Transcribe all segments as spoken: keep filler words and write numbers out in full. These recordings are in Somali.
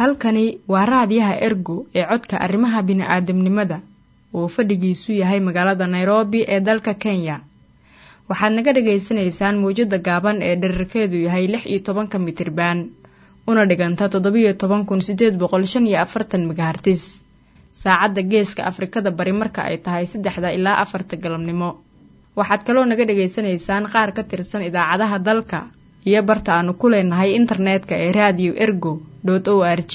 halkani waa raadiyaha Ergo ee codka arrimaha bini'aadamnimada oo fadhigiisu yahay magaalada Nairobi ee dalka Kenya. Waxaad naga dhageysanaysaan muujada gaaban ee dhererkeedu yahay lix iyo toban mitir-baan una dhiganta toddoba iyo toban kun siddeed boqol shan iyo afartan megahertz. Saacadda Geeska Afrikada Bari marka ay tahay saddexda ilaa afarta galabnimo. Waxaad kaloo naga dhageysanaysaan qaar ka tirsan idaacadaha dalka iyo barta aanu ku leenahay internetka ee radio ergo dot org.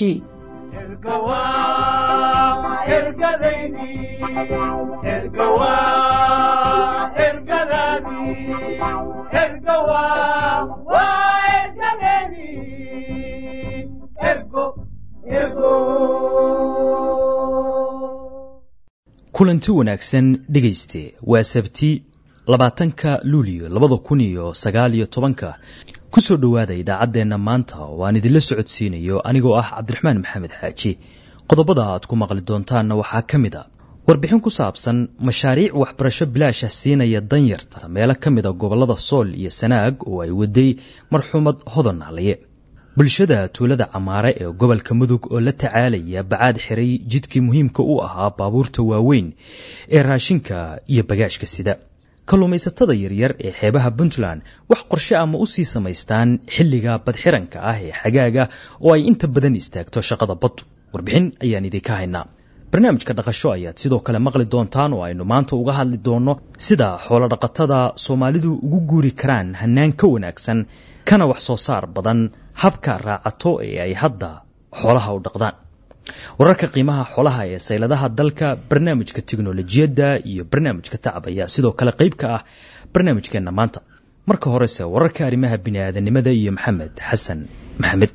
kulanti wanaagsan dhegayste waa sabti labaatanka luulyo labada kun iyo sagaal iyo tobanka kusoo dhowaada idaacaddeenna maanta oo aan idinla socodsiinayo anigoo ah cabdiraxmaan maxamed xaaji. qodobada aad ku maqli doontaanna waxaa ka mid a warbixin ku saabsan mashaariic waxbarasho bilaash ah siinaya danyarta meelo ka mid a gobollada sool iyo sanaag oo ay waday marxuumad hodan aliye. bulshada tuulada Camaare ee gobolka Mudug oo la tacaalaya bacaad xiray jidkii muhiimka u ahaa baabuurta waaweyn ee raashinka iyo bagaashka sida. kalluumaysatada yaryar ee xeebaha Puntland wax qorshe ama u sii samaystaan xilliga badxiranka ah ee xagaaga oo ay inta badan istaagto shaqada baddu. warbixin ayaan idinka haynaa. barnaamijka dhaqasho ayaad sidoo kale maqli doontaan oo aynu maanta uga hadli doono sida xoolo dhaqatada Soomaalidu ugu guuri karaan hanaan ka wanaagsan kana wax soo saar badan habka raacato ee ay hadda xoolaha u dhaqdaan. wararka qiimaha xoolaha ee sayladaha dalka, barnaamijka tiknoolajiyadda iyo barnaamijka tacab ayaa sidoo kale qayb ka ah barnaamijkeena maanta. marka horese wararka arrimaha bini'aadanimada iyo maxamed xasan maxamed.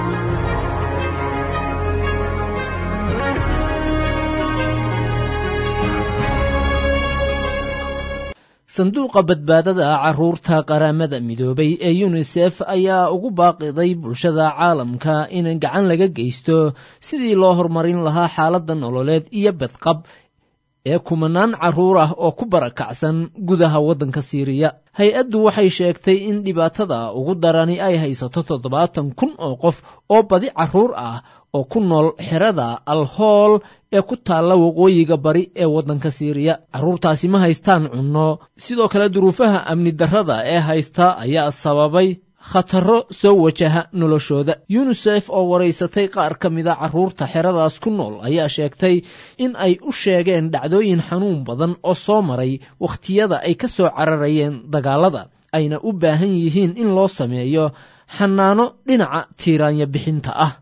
sanduuqa badbaadada carruurta qaramada midoobay ee UNICEF ayaa ugu baaqiday bulshada caalamka in gacan laga geysto sidii loo horumarin lahaa xaaladda nololeed iyo badqab ee kumanaan carruur ah oo ku barakacsan gudaha waddanka Siiriya. hay-addu waxay sheegtay in dhibaatada ugu darani ay haysato toddobaatan kun oo qof oo badi carruur ah oo ku nool xerada Al-Hool ee ku taalla waqooyiga bari ee waddanka Siiriya. carruurtaasi ma haystaan cunno, sidoo kale duruufaha amni darrada ee haysta ayaa sababay khataro soo wajaha noloshooda. UNICEF oo waraysatay qaar ka mida carruurta xeradaas ku nool ayaa sheegtay in ay u sheegeen dhacdooyin xanuun badan oo soo maray wakhtiyada ay ka soo cararayeen dagaalada, ayna u baahan yihiin in loo sameeyo xanaano dhinaca tiiraanya bixinta ah.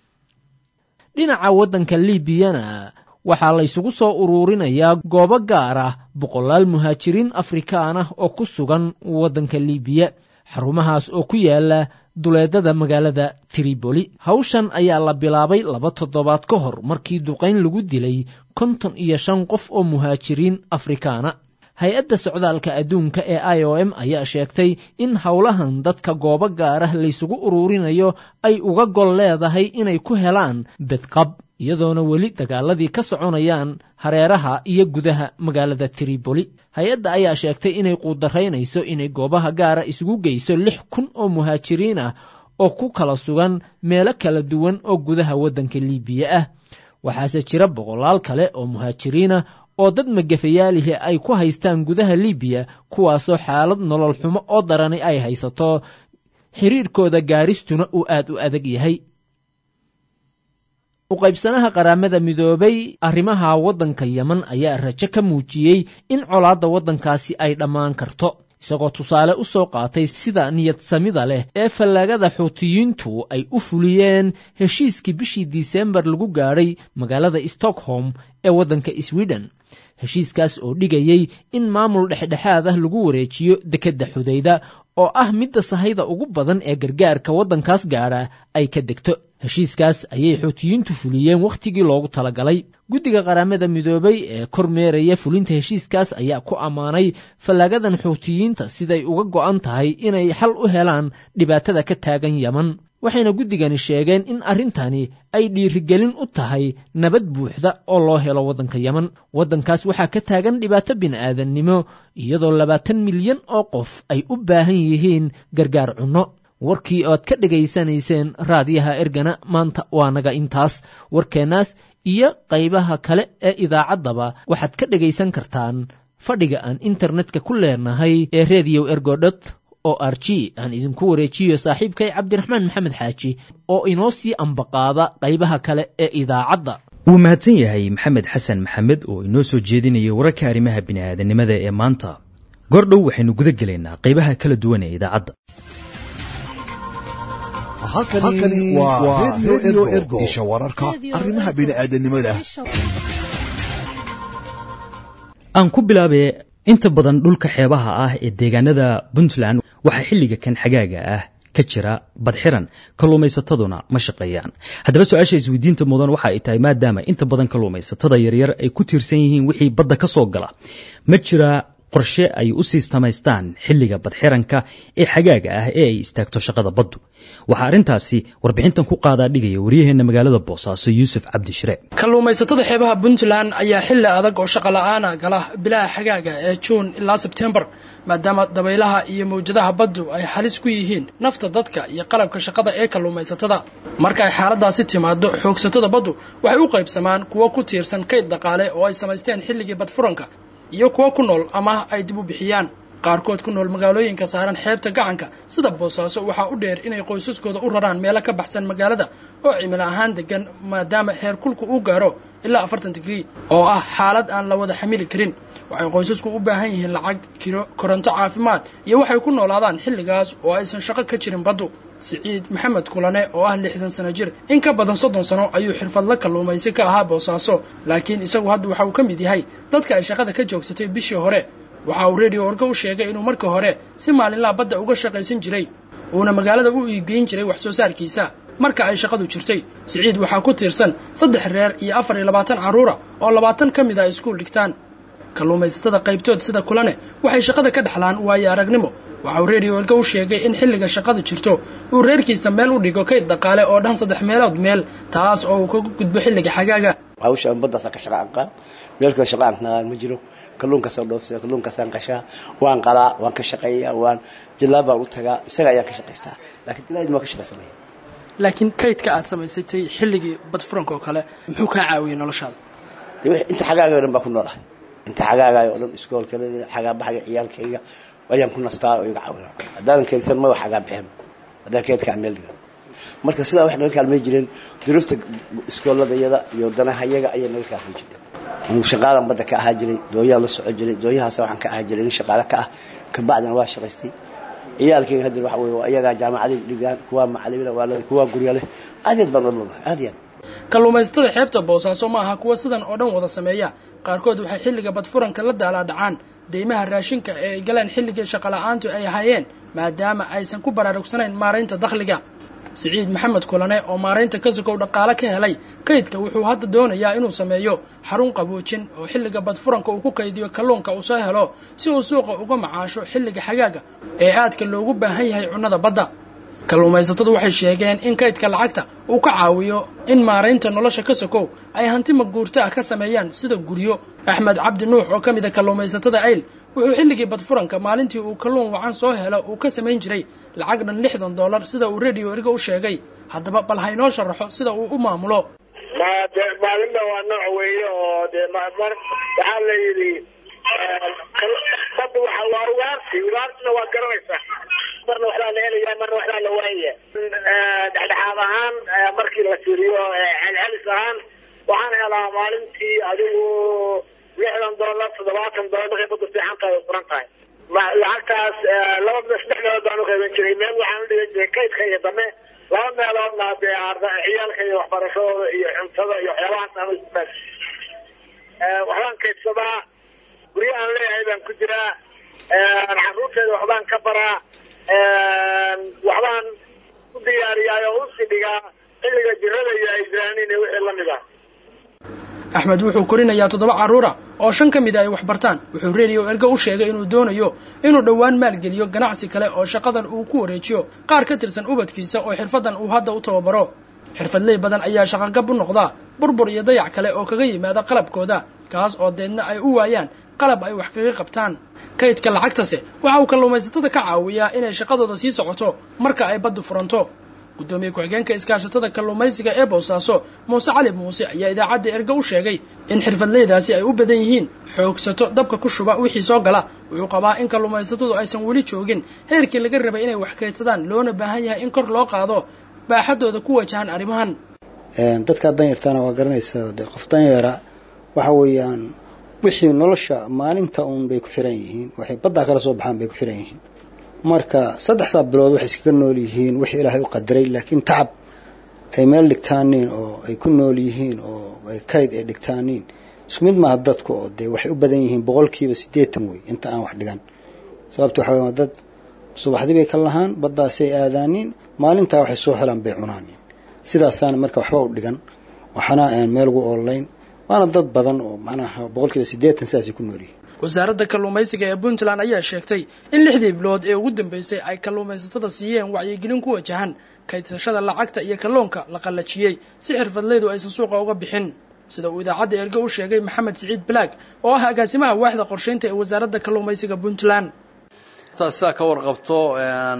dhinaca waddanka Liibiyana waxaa la isugu soo ururinayaa goobo gaar ah boqolaal muhaajiriin Afrikaan ah oo ku sugan waddanka Liibiya. xarumahaas oo ku yaala duleedada magaalada Tripoli. hawshan ayaa la bilaabay laba toddobaad ka hor markii duqayn lagu dilay konton iyo shan qof oo muhaajiriin Afrikaana. hay-adda socdaalka adduunka ee I O M ayaa sheegtay in howlahan dadka goobo gaar ah la isugu ururinayo ay uga gol leedahay inay ku helaan badqab, iyadoona weli dagaaladii ka soconayaan hareeraha iyo gudaha magaalada Tripoli. hay-adda ayaa sheegtay inay quudaraynayso inay goobaha gaara isugu geyso lix kun oo muhaajiriin ah oo ku kala sugan meelo kala duwan oo gudaha waddanka Liibiya ah. waxaase jira boqolaal kale oo muhaajiriin ah oo dad magafayaalihi ay ku haystaan gudaha Liibiya, kuwaasoo xaalad nolol xumo oo darani ay haysato, xiriirkooda gaaristuna uu aad u adag yahay. u qaybsanaha qaramada midoobay arrimaha waddanka Yemen ayaa rajo ka muujiyey in colaadda waddankaasi ay dhammaan karto, isagoo tusaale u soo qaatay sida niyad samida leh ee fallaagada Xuutiyiintu ay u fuliyeen heshiiskii bishii Diseembar lagu gaadhay magaalada Stockholm ee waddanka Sweden. heshiiskaas oo dhigayay in maamul dhexdhexaad ah lagu wareejiyo dekedda Xudayda oo ah midda sahayda ugu badan ee gargaarka waddankaas gaadha ay ka degto. heshiiskaas ayay Xuutiyiintu fuliyeen wakhtigii loogu talagalay. guddiga qaramada midoobay ee kormeeraya fulinta heshiiskaas ayaa ku ammaanay fallaagadan Xuutiyiinta siday uga go'an tahay inay xal u helaan dhibaatada ka taagan Yemen. waxayna guddigani sheegeen in arrintani ay dhiirigelin u tahay nabad buuxda oo loo helo waddanka Yemen. waddankaas waxaa ka taagan dhibaato bini'aadannimo iyadoo labaatan milyan oo qof ay u baahan yihiin gargaar cunno. warkii ood ka dhegaysanayseen raadiyaha ergana maanta waa naga intaas. warkeennaas iyo qaybaha kale ee idaacaddaba waxaad ka dhegaysan kartaan fadhiga aan internetka ku leenahay ee radio ergo dot o r g. aan idinku wareejiyo saaxiibkay cabdiraxmaan maxamed xaaji oo inoo sii ambaqaada qaybaha kale ee idaacadda. wuu mahadsan yahay maxamed xasan maxamed oo inoo soo jeedinayay wararka arrimaha bini'aadanimada ee maanta. goordhow waxaynu guda gelaynaa qaybaha kala duwan ee idaacadda. halkani waa radio ergo isha wararka arrimaha bini'aadanimada. aan ku bilaabay inta badan dhulka xeebaha ah ee deegaanada Puntland waxaa xilliga kan xagaaga ah ka jira badxiran, kalluumaysataduna ma shaqeeyaan. haddaba su-aasha isweydiinta mudan waxa ay tahay maadaama inta badan kalluumaysatada yaryar ay ku tiirsan yihiin wixii badda ka soo gala, ma jira qorshe ay u sii samaystaan xilliga badxiranka ee xagaaga ah ee ay istaagto shaqada baddu? waxaa arrintaasi warbixintan ku qaadaa dhigaya waryaheena magaalada Boosaaso Yuusuf Cabdishire. kalluumaysatada xeebaha Puntland ayaa xilli adag oo shaqo la'aan gala bilaha xagaaga ee June ilaa September, maadaama dabaylaha iyo mawjadaha baddu ay halis ku yihiin nafta dadka iyo qalabka shaqada ee kalluumaysatada. marka ay xaaladaasi timaado, xoogsatada baddu waxay u qaybsamaan kuwa ku tiirsan kayd dhaqaale oo ay samaysteen xilligii badfuranka iyo kuwa ku nool ama ay dib u bixiyaan. qaarkood ku nool magaalooyinka saaran xeebta gacanka sida Boosaaso waxaa u dheer inay qoysaskooda u raraan meelo ka baxsan magaalada oo cimilo ahaan degan, maadaama heerkulku uu gaaro ilaa afartan digrii oo ah xaalad aan la wada xamili karin. waxay qoysasku u baahan yihiin lacag, kiro, koronto, caafimaad iyo waxay ku noolaadaan xilligaas oo aysan shaqo ka jirin baddu. Siciid Maxamed Kulane oo ah lixdan sano jir, in ka badan soddon sano ayuu xirfadla kalluumaysi ka ahaa Boosaaso, laakiin isagu hadda waxa uu ka mid yahay dadka ay shaqada ka joogsatay bishii hore. waxa uu radio Ergo u sheegay inuu markii hore si maalinlaha badda uga shaqaysan jiray uuna magaalada u iibgeyn jiray wax soo saarkiisa marka ay shaqadu jirtay. Siciid waxaa ku tiirsan saddex reer iyo afar iyo labaatan carruur oo labaatan ka mid ah iskuul dhigtaan. kalluumaysatada qaybtood sida Kulane waxay shaqada ka dhaxlaan waayo aragnimo. waxa uu radio Ergo u sheegay in xilliga shaqadu jirto uu reerkiisa meel u dhigo kayd dhaqaale oo dhan saddex meelood meel, taas oo uu kaga gudbo xilliga xagaaga. hawshan badda ka shaqo aqaan meel ka shaqo aqaan ma jiro. kalluunka soo dhoofsay, kalluunka saan qashaa, waan qalaa, waan ka shaqeeyaa, waan jilaab baan u tagaa, isaga ayaan ka shaqaystaa. laakiin ilaahay ma ka shaqaysanay. laakiin kaydka aad samaysatay xilligii badfuranka oo kale muxuu ka caawiyay noloshaada? inta xagaaga dhan baa ku noolahay. inta xagaaga oo dhan iskoolka xagaa baxaya ciyaalkayga ayaan ku nastaa oo iga caawinaa. haddaan kaydsan ma wax xagaa bixin, haddaan kaydka meel dhigo. marka sidaa wax naga kaalmay jireen duruufta iskooladayada iyo danahayaga ayaa naga kaalmay jireen. anu shaqaadan badda ka ahaa jiray, dooyaha la socon jiray, dooyahaas waxaan ka ahaa jiray in shaqaale ka ah, ka bacdina waa shaqaystay. ciyaalkayga hadda waxa weeye ayaga jaamacadda dhigaan, kuwa macallimiina waalada, kuwa guryo leh, aad baan wadnahay aad iyo kalluumaysatada xeebta Boosaaso ma aha kuwa sidan oo dhan wada sameeya. qaarkood waxay xilliga badfuranka la daalaa dhacaan deymaha raashinka ee ay galeen xilligii shaqo la'aantu ay hayeen, maadaama aysan ku baraarugsanayn maareynta dakhliga. Siciid Maxamed Kulane oo maareynta ka sokow dhaqaale ka helay kaydka wuxuu hadda doonayaa inuu sameeyo xarun qaboojin oo xilliga badfuranka uu ku kaydiyo kalluunka uu soo helo si uu suuqa uga macaasho xilliga xagaaga ee aadka loogu baahan yahay cunnada badda. kalluumaysatadu waxay sheegeen in kaydka lacagta uu ka caawiyo in maareynta nolosha ka sokow ay hanti maguurto ah ka sameeyaan sida guryo. Axmed Cabdi Nuux oo ka mid ah kalluumaysatada Ayl wuxuu xilligii badfuranka maalintii uu kalluun wacan soo helo uu ka samayn jiray lacag dhan lixdan dollar sida uu radio Ergo u sheegay. haddaba bal ha inoo sharaxo sida uu u maamulo. maalinta waa nooc weeye oo dee mar waxaa la yidhi badda waxa waa ugaarsi, ugaartina waa garanaysaa, marna waxbaa la helayaa, marna waxbaa la waayaya. dhexdhexaad ahaan markii la fiiriyo celcelis ahaan waxaan helaa maalintii adigu lixdan dollar, toddobaatan dollar markay baddu fiican tahay oo furan tahay. lacagtaas laba saddex meelood baan u qeyban jiray. meel waxaan u dhigan jiray kaydka iyo dame, laba meeloodna dee ciyaalka iyo waxbarashadooda iyo cuntada iyo waxyaabahaas aan isticmaal. waxbaan kaydsadaa, guryahaan leeyahay baan ku jiraa, carruurteeda waxbaan ka baraa, waxbaan u diyaariyaa oo u sii dhigaa xilliga jirada iyo ay jiraan iyo wixii la mid ah. Axmed wuxuu korinayaa toddoba carruur ah oo shan ka mid ah ay wax bartaan. wuxuu radio Ergo u sheegay inuu doonayo inuu dhowaan maalgeliyo ganacsi kale oo shaqadan uu ku wareejiyo qaar ka tirsan ubadkiisa oo xirfadan uu hadda u tababaro. xirfadley badan ayaa shaqo gab u noqda burbur iyo dayac kale oo kaga yimaada qalabkooda kaas oo deedna ay u waayaan qalab ay wax kaga qabtaan kaydka lacagtase waxa uu kalluumaysatada ka caawiyaa inay shaqadooda sii socoto marka ay baddu furanto gudoomiye ku-xigeenka iskaashatada kalluumaysiga ee Boosaaso Muuse Cali Muuse ayaa idaacadda Ergo u sheegay in xirfadleydaasi ay u badan yihiin xoogsato dabka ku shuba wixii soo gala wuxuu qabaa in kalluumaysatadu aysan weli joogin heerkii laga rabay inay wax kaydsadaan loona baahan yahay in kor loo qaado baaxadooda ku wajahan arrimahan een dadka danyartana waa garanaysaa qof danyara waxa weeyaan wixii nolosha maalinta uun bay ku xiran yihiin waxay badda kala soo baxaan bay ku xiran yihiin marka saddexda bilood waxay iskaga nool yihiin wixii Ilaahay u qadaray laakiin tacab ay meel dhigtaaniin oo ay ku nool yihiin oo ay kayd ay dhigtaaniin isku mid ma dadku oo de waxay u badan yihiin boqolkiiba siddeetan way inta aan wax dhigan sababtoo waxa weeye dad subaxdii bay ka lahaan baddaasay aadaaniin maalinta waxay soo helaan bay cunaan sidaasana marka waxba u dhigan waxana aan meel ugu online waana dad badan oo macnaha boqolkiiba siddeetan saasi ku nool yihiin wasaaradda kalluumaysiga ee Puntland ayaa sheegtay in lixdii bilood ee ugu dambeysay ay kalluumaysatada siiyeen wacyigelin ku wajahan kaydsashada lacagta iyo kalluunka la qalajiyay si xirfadleydu aysan suuqa uga bixin sida uu idaacadda Ergo u sheegay Maxamed Siciid Black oo ah agaasimaha waaxda qorsheynta ee wasaaradda kalluumaysiga Puntland taasa ka warqabto een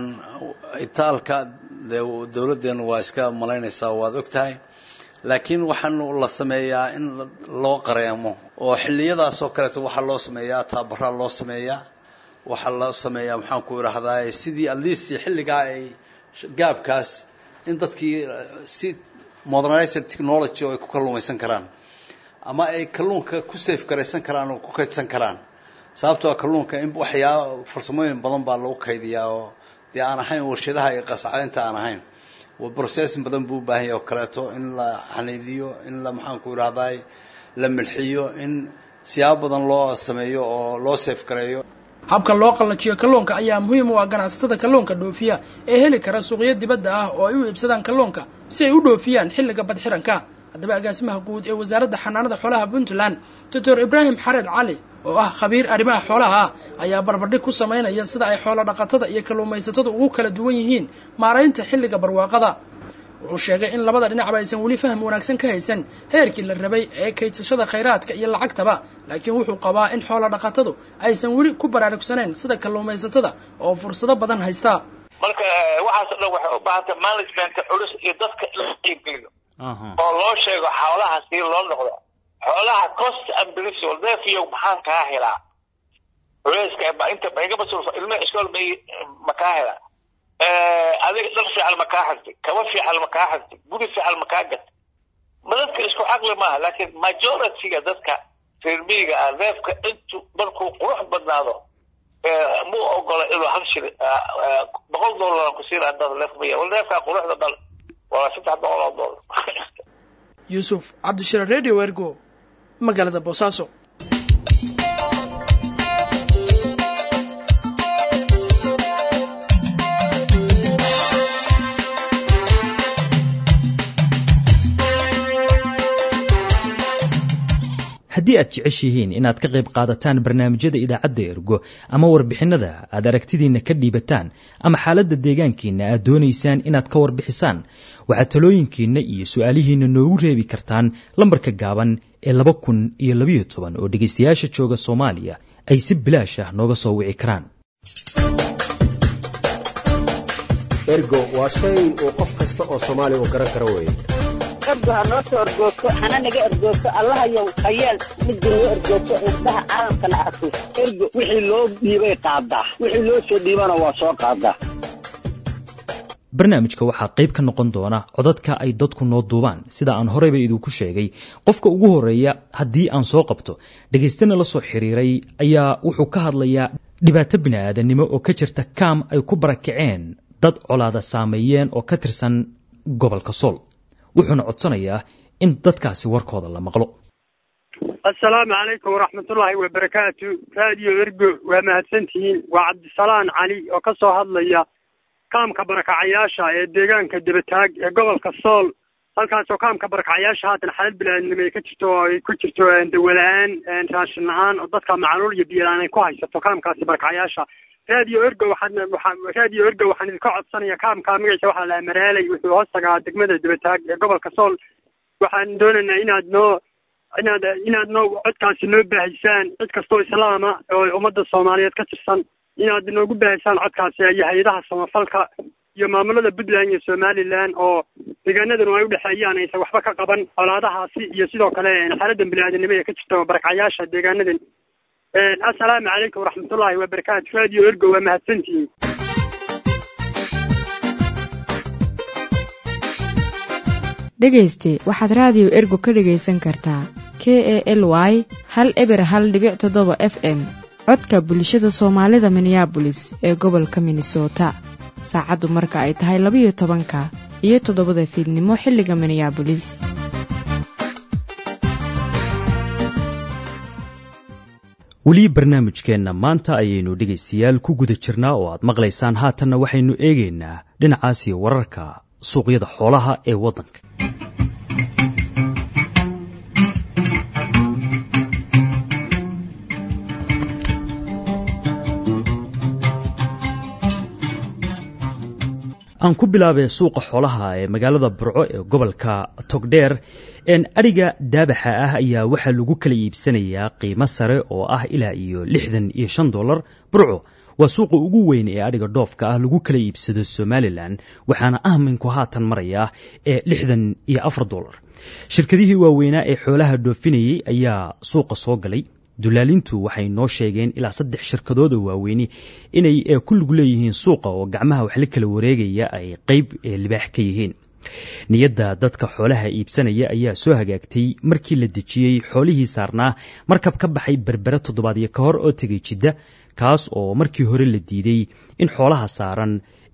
itaalka dawladdeena waa iska malaynaysaa waad ogtahay laakiin waxaan la sameeyaa in loo qareemo oo xilliyadaas oo kale waxa loo sameeyaa taabara loo sameeyaa waxa loo sameeyaa maxaan ku yiraahdaa sidii at least xilliga ay gaabkaas in dadkii si modernized technology oo ay ku kalluumaysan karaan ama ay kalluunka ku safe garaysan karaan oo ku kaydsan karaan sababtoo ah kalluunka in waxyaa farsamooyin badan baa lagu kaydiyaa oo dee aan ahayn warshadaha iyo qasacadaynta aan ahayn oo processing badan buu baahan yahay oo kaleeto in la xaniidiyo in la maxaan ku yiraahdaa la milxiyo in siyaabo badan loo sameeyo oo loo safe gareeyo habka loo qalajiyo kalluunka ayaa muhiim u ah ganacsatada kalluunka dhoofiya ee heli kara suuqyo dibadda ah oo ay u iibsadaan kalluunka si ay u dhoofiyaan xilliga badxiranka haddaba agaasimaha guud ee wasaaradda xanaanada xoolaha Puntland Doctor Ibrahim Xared Cali oo ah khabiir arrimaha xoolaha ayaa barbardhig ku sameynaya sida ay xoolo dhaqatada iyo kalluumaysatada ugu kala duwan yihiin maareynta xilliga barwaaqada wuxuu sheegay in labada dhinacba aysan weli faham wanaagsan ka haysan heerkii la rabay ee kaydsashada khayraadka iyo lacagtaba laakiin wuxuu qabaa in xoolo dhaqatadu aysan weli ku baraarugsaneen sida kalluumaysatada oo fursado badan haysta marka waxaas dhan waxa u baahan tahay management culus iyo dadka la qiimeeyo oo loo sheego xoolaha si loo noqdo xoolaha cost and benefit waldeefiyo maxaan ka helaa culayska ba inta bayga masuul ilmo iskool bay makaa helaa ee adiga dad fiican makaa xigtay kaba fiican makaa xigtay guri fiican makaa gat madadka isku aqli ma laakiin majority-ga dadka firmiga adeefka intu markuu qurux badnaado ee mu ogola inuu hanshir boqol dollar ku siira dad leefbiya waldeefka quruxda dal waa saddex boqol dollar Yusuf Abdishir Radio Ergo magaalada Boosaaso haddii aad jeceshihiin inaad ka qayb qaadataan barnaamijyada idaacadda Ergo ama warbixinada aad aragtidiina ka dhiibataan ama xaaladda deegaankiina aad doonaysaan inaad ka warbixisaan waxaad talooyinkiina iyo su'aalihiina noogu reebi kartaan lambarka gaaban ee laba kun iyo labiyo toban oo dhegaystayaasha jooga Soomaaliya ay si bilaash ah nooga soo wici karaan Ergo waa shay oo qof kasta oo Soomaali u garan karo weeye ergo ha noo soo ergoogto hana naga ergoogto allaha yow hayeel midda noo ergoogto indhaha caalamkana arko ergo wixii loo dhiibay qaadaa wixii loo soo dhiibana waa soo qaadaa barnaamijka waxaa qayb ka noqon doona codadka ay dadku noo duubaan sida aan horeyba idinku sheegay qofka ugu horeeya haddii aan soo qabto dhageystana la soo xiriiray ayaa wuxuu ka hadlayaa dhibaato bini'aadanimo oo ka jirta kaam ay ku barakaceen dad colaada saameeyeen oo ka tirsan gobolka Sool wuxuuna codsanayaa in dadkaasi warkooda la maqlo assalaamu calaykum waraxmatullaahi wabarakaatu radio Ergo waa mahadsantihiin waa Cabdisalaan Cali oo ka soo hadlaya kaamka barakacayaasha ee deegaanka Debataag ee gobolka Sool halkaas oo kaamka barakacayaasha haatan xaalad bini'aadanimo ay ka jirto ay ku jirto dawalaan raashin la'aan oo dadka macaluul iyo biyo la'aan ay ku haysato kaamkaasi barakacayaasha radio Ergo waxaan waxaan radio Ergo waxaan idinka codsanayaa kaamka magaciisa waxa la maraalay wuxuu hoostaga degmada Debataag ee gobolka Sool waxaan doonaynaa inaad noo inaad inaad noo codkaasi noo baahisaan cid kastoo islaama oo ummadda soomaaliyeed ka tirsan inaad noogu baahisaan codkaasi iyo hay-adaha samafalka iyo maamulada puntland iyo somalilan oo deegaanadanu ay udhexeeyaan aysan waxba ka qaban colaadahaasi iyo sidoo kale xaaladdan bini-aadanimo ee ka jirta barakacyaasha deegaanadan. assalaamu calaykum waraxmatullaahi wabarakaatu. radio ergo waa mahadsantihiin. dhegayste waxaad raadiyo ergo ka dhegaysan kartaa k e l y hal eber hal dhibic toddoba f m codka bulshada soomaalida minneabolis ee gobolka minnesota saacaddu marka ay tahay labiyo tobanka iyo toddobada fiidnimo xilliga minneabolis. weli barnaamijkeenna maanta ayaynu dhegaystayaal ku guda jirnaa oo aad maqlaysaan haatanna waxaynu eegaynaa dhinacaasi wararka suuqyada xoolaha ee waddanka. aan ku bilaabay suuqa xoolaha ee magaalada burco ee gobolka togdheer adhiga daabaxa ah ayaa waxaa lagu kala iibsanayaa qiimo sare oo ah ilaa iyo lixdan iyo shan dollar. burco waa suuqa ugu weyn ee adhiga dhoofka ah lagu kala iibsado somalilan waxaana ahminku haatan maraya ee lixdan iyo afar dollar. shirkadihii waaweynaa ee xoolaha dhoofinayay ayaa suuqa soo galay. dulaalintu waxay noo sheegeen ilaa saddex shirkadood oo waaweyni inay ku lug leeyihiin suuqa oo gacmaha wax la kala wareegaya ay qayb libaax ka yihiin. niyadda dadka xoolaha iibsanaya ayaa soo hagaagtay markii la dejiyey xoolihii saarnaa markab ka baxay berbere toddobaadyo ka hor oo tegay jidda kaas oo markii hore la diiday in xoolaha saaran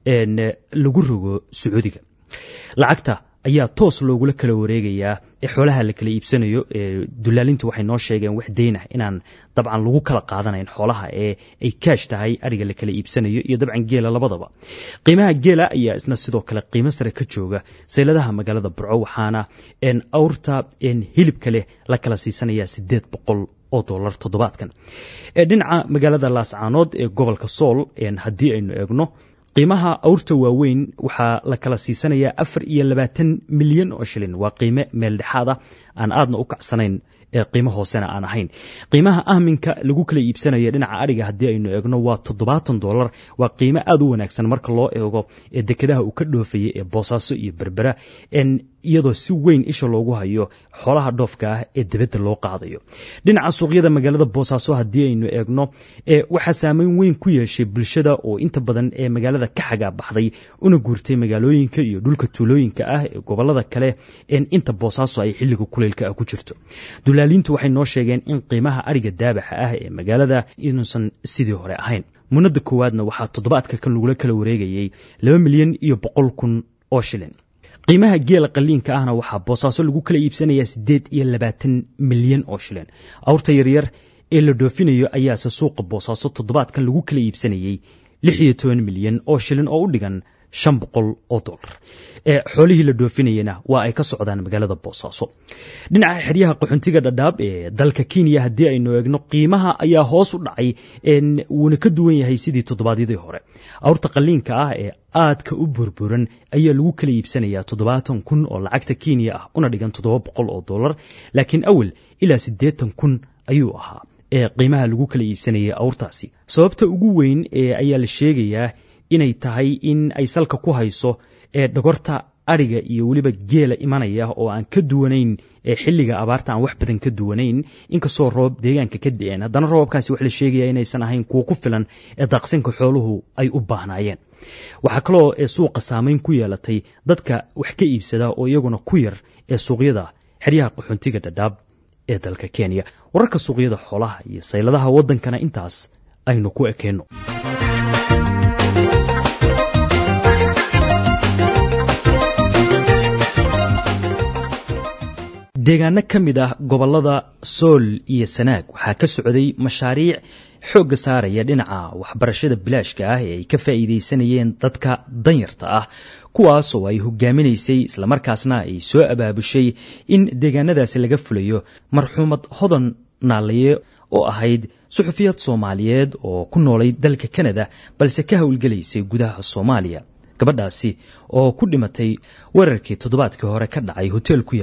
lagu rogo sacuudiga. lacagta ayaa toos loogula kala wareegayaa ee xoolaha la kala iibsanayo. dulaalintu waxay noo sheegeen wax daynah inaan dabcan lagu kala qaadanayn xoolaha ee ay kaash tahay ariga la kala iibsanayo iyo dabcan geela labadaba. qiimaha geela ayaa isna sidoo kale qiimo sare ka jooga sayladaha magaalada burco waxaana awrta hilibka leh la kala siisanaya sideed boqol oo dollar toddobaadkan. dhinaca magaalada laascaanood ee gobolka sool haddii aynu eegno qiimaha awrta waaweyn waxaa la kala siisanayaa afar iyo labaatan milyan oo shilin. waa qiime meel dhexaad ah aan aadna u kacsanayn ee qiimo hoosena aan ahayn. qiimaha ahminka lagu kala iibsanaya dhinaca adhiga haddii aynu eegno waa toddobaatan dollar. waa qiimo aad u wanaagsan marka loo eego ee dekedaha uu ka dhoofayay ee boosaaso iyo berbera iyadoo si weyn isha loogu hayo xoolaha dhoofka ah ee dibadda loo qaadayo. dhinaca suuqyada magaalada boosaaso haddii aynu eegno waxaa saameyn weyn ku yeeshay bulshada oo inta badan ee magaalada ka xagaa baxday una guurtay magaalooyinka iyo dhulka tuulooyinka ah ee gobolada kale inta boosaaso ay xilliga kuleylka ah ku jirto. dulaalintu waxay noo sheegeen in qiimaha ariga daabaxa ah ee magaalada inuusan sidii hore ahayn. munada koowaadna waxaa toddobaadka kan lagula kala wareegayay laba milyan iyo boqol kun oo shilin. qiimaha geela qaliinka ahna waxaa boosaaso lagu kala iibsanayaa siddeed iyo labaatan milyan oo shilin. awrta yaryar ee la dhoofinayo ayaase suuqa boosaaso toddobaadkan lagu kala iibsanayay lix iyo toban milyan oo shilin oo u dhigan shan boqol oo dollar. xoolihii la dhoofinayana waa ay ka socdaan magaalada boosaaso. dhinaca xeryaha qaxoontiga dhadhaab ee dalka kenya haddii aynu eegno qiimaha ayaa hoos u dhacay wuuna ka duwan yahay sidii toddobaadyadii hore. awrta qaliinka ah ee aadka u burburan ayaa lagu kala iibsanayaa toddobaatan kun oo lacagta kenya ah una dhigan toddoba boqol oo dollar laakiin awal ilaa siddeetan kun ayuu ahaa ee qiimaha lagu kala iibsanayay awrtaasi. sababta ugu weyn ee ayaa la sheegayaa inay tahay in ay salka ku hayso ee dhogorta ariga iyo weliba geela imanaya oo aan ka duwanayn ee xilliga abaarta aan wax badan ka duwanayn inkastoo roob deegaanka ka da'een haddana roobabkaasi wax la sheegaya inaysan ahayn kuwo ku filan ee daaqsinka xooluhu ay u baahnaayeen. waxaa kaloo ee suuqa saameyn ku yeelatay dadka wax ka iibsada oo iyaguna ku yar ee suuqyada xeryaha qaxoontiga dhadhaab ee dalka kenya. wararka suuqyada xoolaha iyo sayladaha waddankana intaas aynu ku ekeenno. deegaano ka mid ah gobolada sool iyo sanaag waxaa ka socday mashaariic xoogga saaraya dhinaca waxbarashada bilaashka ah ee ay ka faa'iidaysanayeen dadka danyarta ah kuwaas oo ay hogaaminaysay islamarkaasna ay soo abaabushay in deegaanadaasi laga fulayo marxuumad hodan naalaye oo ahayd suxufiyad soomaaliyeed oo ku noolay dalka kanada balse ka howlgelaysay gudaha soomaaliya. gabadhaasi oo ku dhimatay weerarkii toddobaadkii hore ka dhacay hoteel ku yaala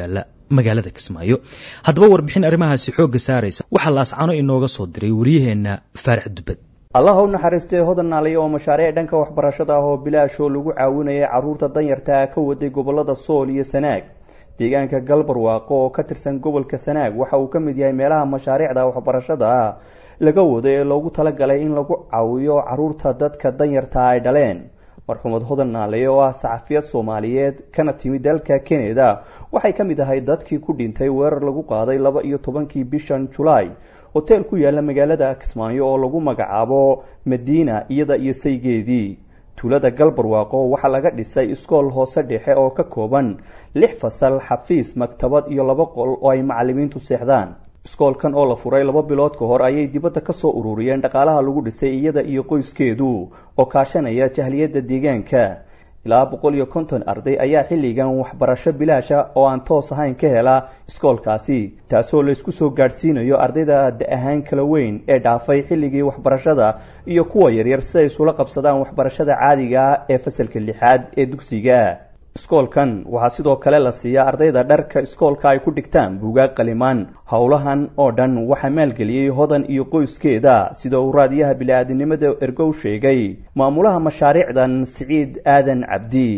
magaalada kismaayo. haddaba warbixin arrimahaasi xoogga saaraysa waxaa laascano inooga soo diray wariyaheenna faarax dubad. allaha u naxariistay hodan naaliye oo mashaariic dhanka waxbarashada ah oo bilaash oo lagu caawinayay carruurta danyarta ka waday gobolada sool iyo sanaag. deegaanka galbarwaaqo oo ka tirsan gobolka sanaag waxa uu ka mid yahay meelaha mashaariicda waxbarashada laga waday ee loogu talagalay in lagu caawiyo carruurta dadka danyarta ay dhaleen. marxuumad hodan naaliye oo ah saxafiyad soomaaliyeed kana timid dalka Canada waxay ka mid ahay dadkii ku dhintay weerar lagu qaaday laba iyo tobankii bishan July hotel ku yaala magaalada Kismaayo oo lagu magacaabo Madiina iyada iyo saygeedii. tuulada galbarwaaqo waxaa laga dhisay iskool hoose dhexe oo ka kooban lix fasal, xafiis, maktabad iyo laba qol oo ay macallimiintu seexdaan. iskoolkan oo la furay laba bilood ka hor ayay dibadda ka soo ururiyeen dhaqaalaha lagu dhisay iyada iyo qoyskeedu oo kaashanaya jahliyadda deegaanka. ilaa boqol iyo konton arday ayaa xilligan waxbarasho bilaasha oo aan toos ahayn ka hela iskoolkaasi, taasoo la isku soo gaadhsiinayo ardayda da ahaan kala weyn ee dhaafay xilligii waxbarashada iyo kuwa yaryar si ay isula qabsadaan waxbarashada caadiga ah ee fasalka lixaad ee dugsiga. iskoolkan waxaa sidoo kale la siiyaa ardayda dharka iskoolka ay ku dhigtaan buugaag qalimaan. howlahan oo dhan waxaa maalgeliyey hodan iyo qoyskeeda sida uu raadiyaha bili-aadamnimada ergow sheegay maamulaha mashaariicdan Siciid Aadan Cabdi.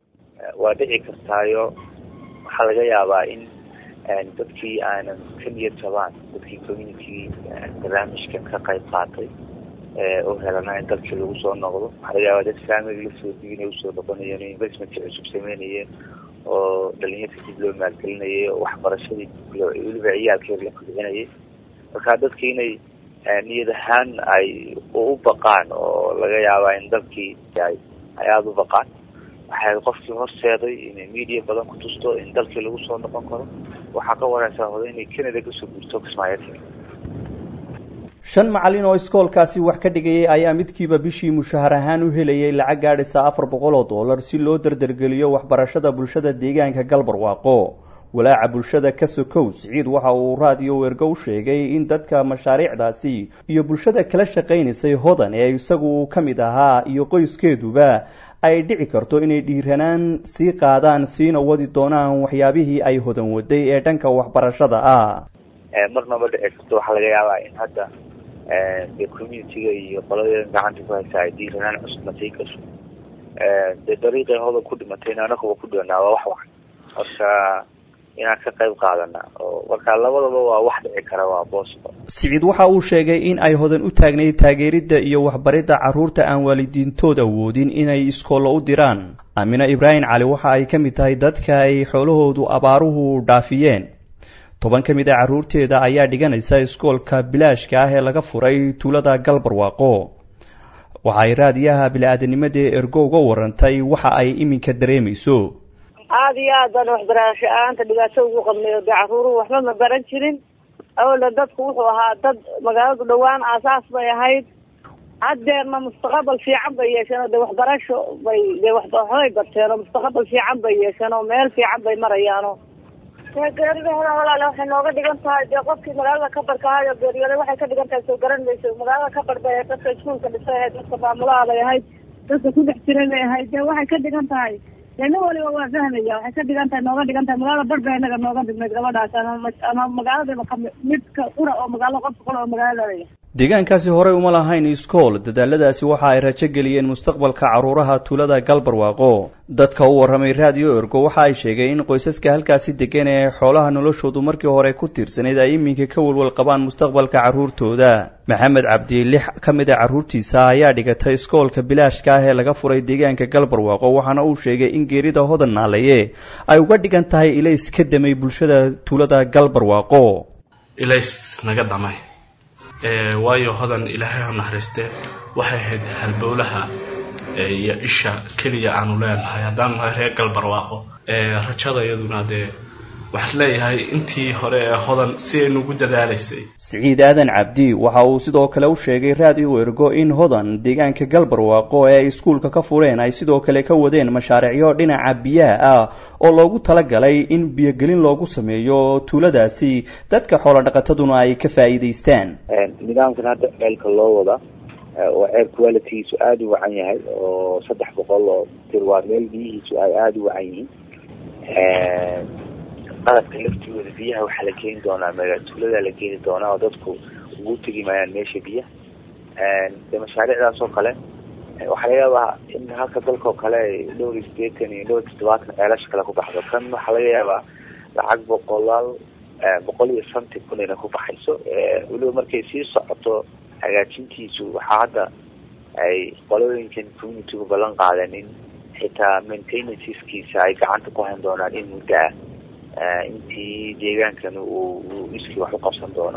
waa dhici kartaayo waxaa laga yaabaa in dadkii aanan ka niyad jabaan dadkii community barnaamijkan ka qayb qaatay oo helana in dalkii lagu soo noqdo. waxaa laga yaabaa dad family lasoo digin usoo noqonayeen oo investment cusub sameynayeen oo dhalinyarta dib loo maalgelinayay oo waxbarashadii weliba ciyaalkeeda la kobcinayay. marka dadkii inay niyad ahaan ay u baqaan oo laga yaabaa in dalkii ay aada u baqaan. waxay qofkii horseeday inay media badan ku tusto in dalkii lagu soo noqon karo. waxaa ka wareysaa hoday inay Canada kasoo guurto Kismaayo. shan macallin oo iskoolkaasi wax ka dhigayay ayaa midkiiba bishii mushahar ahaan u helayay lacag gaadhaysa afar boqol oo dollar si loo dardargeliyo waxbarashada bulshada deegaanka galbarwaaqo. walaaca bulshada ka sokow Siciid waxa uu raadiyo wergo u sheegay in dadka mashaariicdaasi iyo bulshada kala shaqaynaysay hodan ee isagu ka mid ahaa iyo qoyskeeduba ay dhici karto inay dhiiranaan sii qaadaan siina wadi doonaan waxyaabihii ay hodan waday ee dhanka waxbarashada ah. marnaba dhici karto waxaa laga yaabaa in hadda dee communitiga iyo qoladeeda gacanta ku haysa ay dhiiranaan cusub matay gasho. dee dariiqay hodan ku dhimatayna anakuba ku dhimanaa waa wax wax marka inaan ka qayb qaadana oo marka labadaba waa wax dhici kara waa boosba. Siciid waxa uu sheegay in ay hodan u taagnay taageeridda iyo waxbaridda carruurta aan waalidiintood awoodin inay iskoolo u diraan. Amina Ibrahim Cali waxa ay ka mid tahay dadka ay xoolahoodu abaaruhu dhaafiyeen. toban ka mid ah carruurteeda ayaa dhiganaysa iskoolka bilaashka ah ee laga furay tuulada galbarwaaqo. waxay raadiyaha bili-aadamnimada ergo uga warantay waxa ay iminka dareemayso. aada iyo aad baan waxbarasho aanta dhibaato ugu qabnay oo dee carruuruhu waxba ma baran jirin. awla dadku wuxuu ahaa dad magaaladu dhawaan aasaas bay ahayd. haddeerna mustaqbal fiican bay yeesheen oo dee waxbarasho bay dee waxbay barteen oo mustaqbal fiican bay yeesheen oo meel fiican bay marayaano. geeridaheeda walaale waxay nooga dhigan tahay dee qofkii magaalada ka barka ahayo geeriyooday waxay ka dhigan tahay soo garan mayso. magaalada ka bar bay dadka iskuulka dhisay ahayd, dadka maamulaha bay ahayd, dadka ku dhex jiray bay ahayd. dee waxay ka dhigan tahay nin waliba waa fahmaya waxay ka dhigan tahay nooga dhigan tahay magaalada bar bay inaga nooga dhignayd gabadhaas ama magaaladaba ka midka qura oo magaalo qofka qura oo magaalada. deegaankaasi horey uma lahayn iskool. dadaaladaasi waxa ay rajo geliyeen mustaqbalka carruuraha tuulada galbarwaaqo. dadka u warramay raadiyo ergo waxa ay sheegay in qoysaska halkaasi degan ee xoolaha noloshoodu markii hore ku tiirsanayd ay iminka ka walwal qabaan mustaqbalka carruurtooda. maxamed cabdi lix ka mid a carruurtiisa ayaa dhigatay iskoolka bilaashka ah ee laga furay deegaanka galbarwaaqo waxaana uu sheegay in geerida hodan naalaye ay uga dhigan tahay ilays ka damay bulshada tuulada galbarwaaqo. ilays naga damay waayo hodan ilaahay ha naxariiste waxay ahayd halbowlaha iyo isha keliya aanu leenahay haddaan nahay reer galbarwaaqo. rajada iyaduna dee waxaad leeyahay intii hore ee hodan si ay nugu dadaalaysay. Siciid Aadan Cabdi waxa uu sidoo kale u sheegay raadiyo ergo in hodan deegaanka galbarwaaqo ee ay iskuulka ka fureen ay sidoo kale ka wadeen mashaariicyo dhinaca biyaha ah oo loogu talagalay in biyogelin loogu sameeyo tuuladaasi dadka xoolo dhaqataduna ay ka faa'iidaystaan. nidaamkan hadda ceelka loo wada oo air quality-giisu aada u wacan yahay oo saddex boqol oo tir waa meel biyihiisu ay aada u wacan yihiin. qalabka laftigooda biyaha waxaa la keeni doonaa magaalatuulada la keeni doonaa oo dadku ugu tegi maayaan meesha biyaha de mashaariicdaas oo kale waxaa laga yaabaa in halka dalka oo kale dhowr iyo sideetan iyo dhowr iyo toddobaatan ceelasha kale ku baxdo kan waxaa laga yaabaa lacag boqolaal boqol iyo shanti kun ina ku baxayso weliba markay sii socoto hagaajintiisu waxaa hadda ay qolooyinkan communitygu ballan qaadeen in xitaa maintenanceskiisa ay gacanta ku hayn doonaan in muddo ah intii deegaankan uu iskii wax u qabsan doono.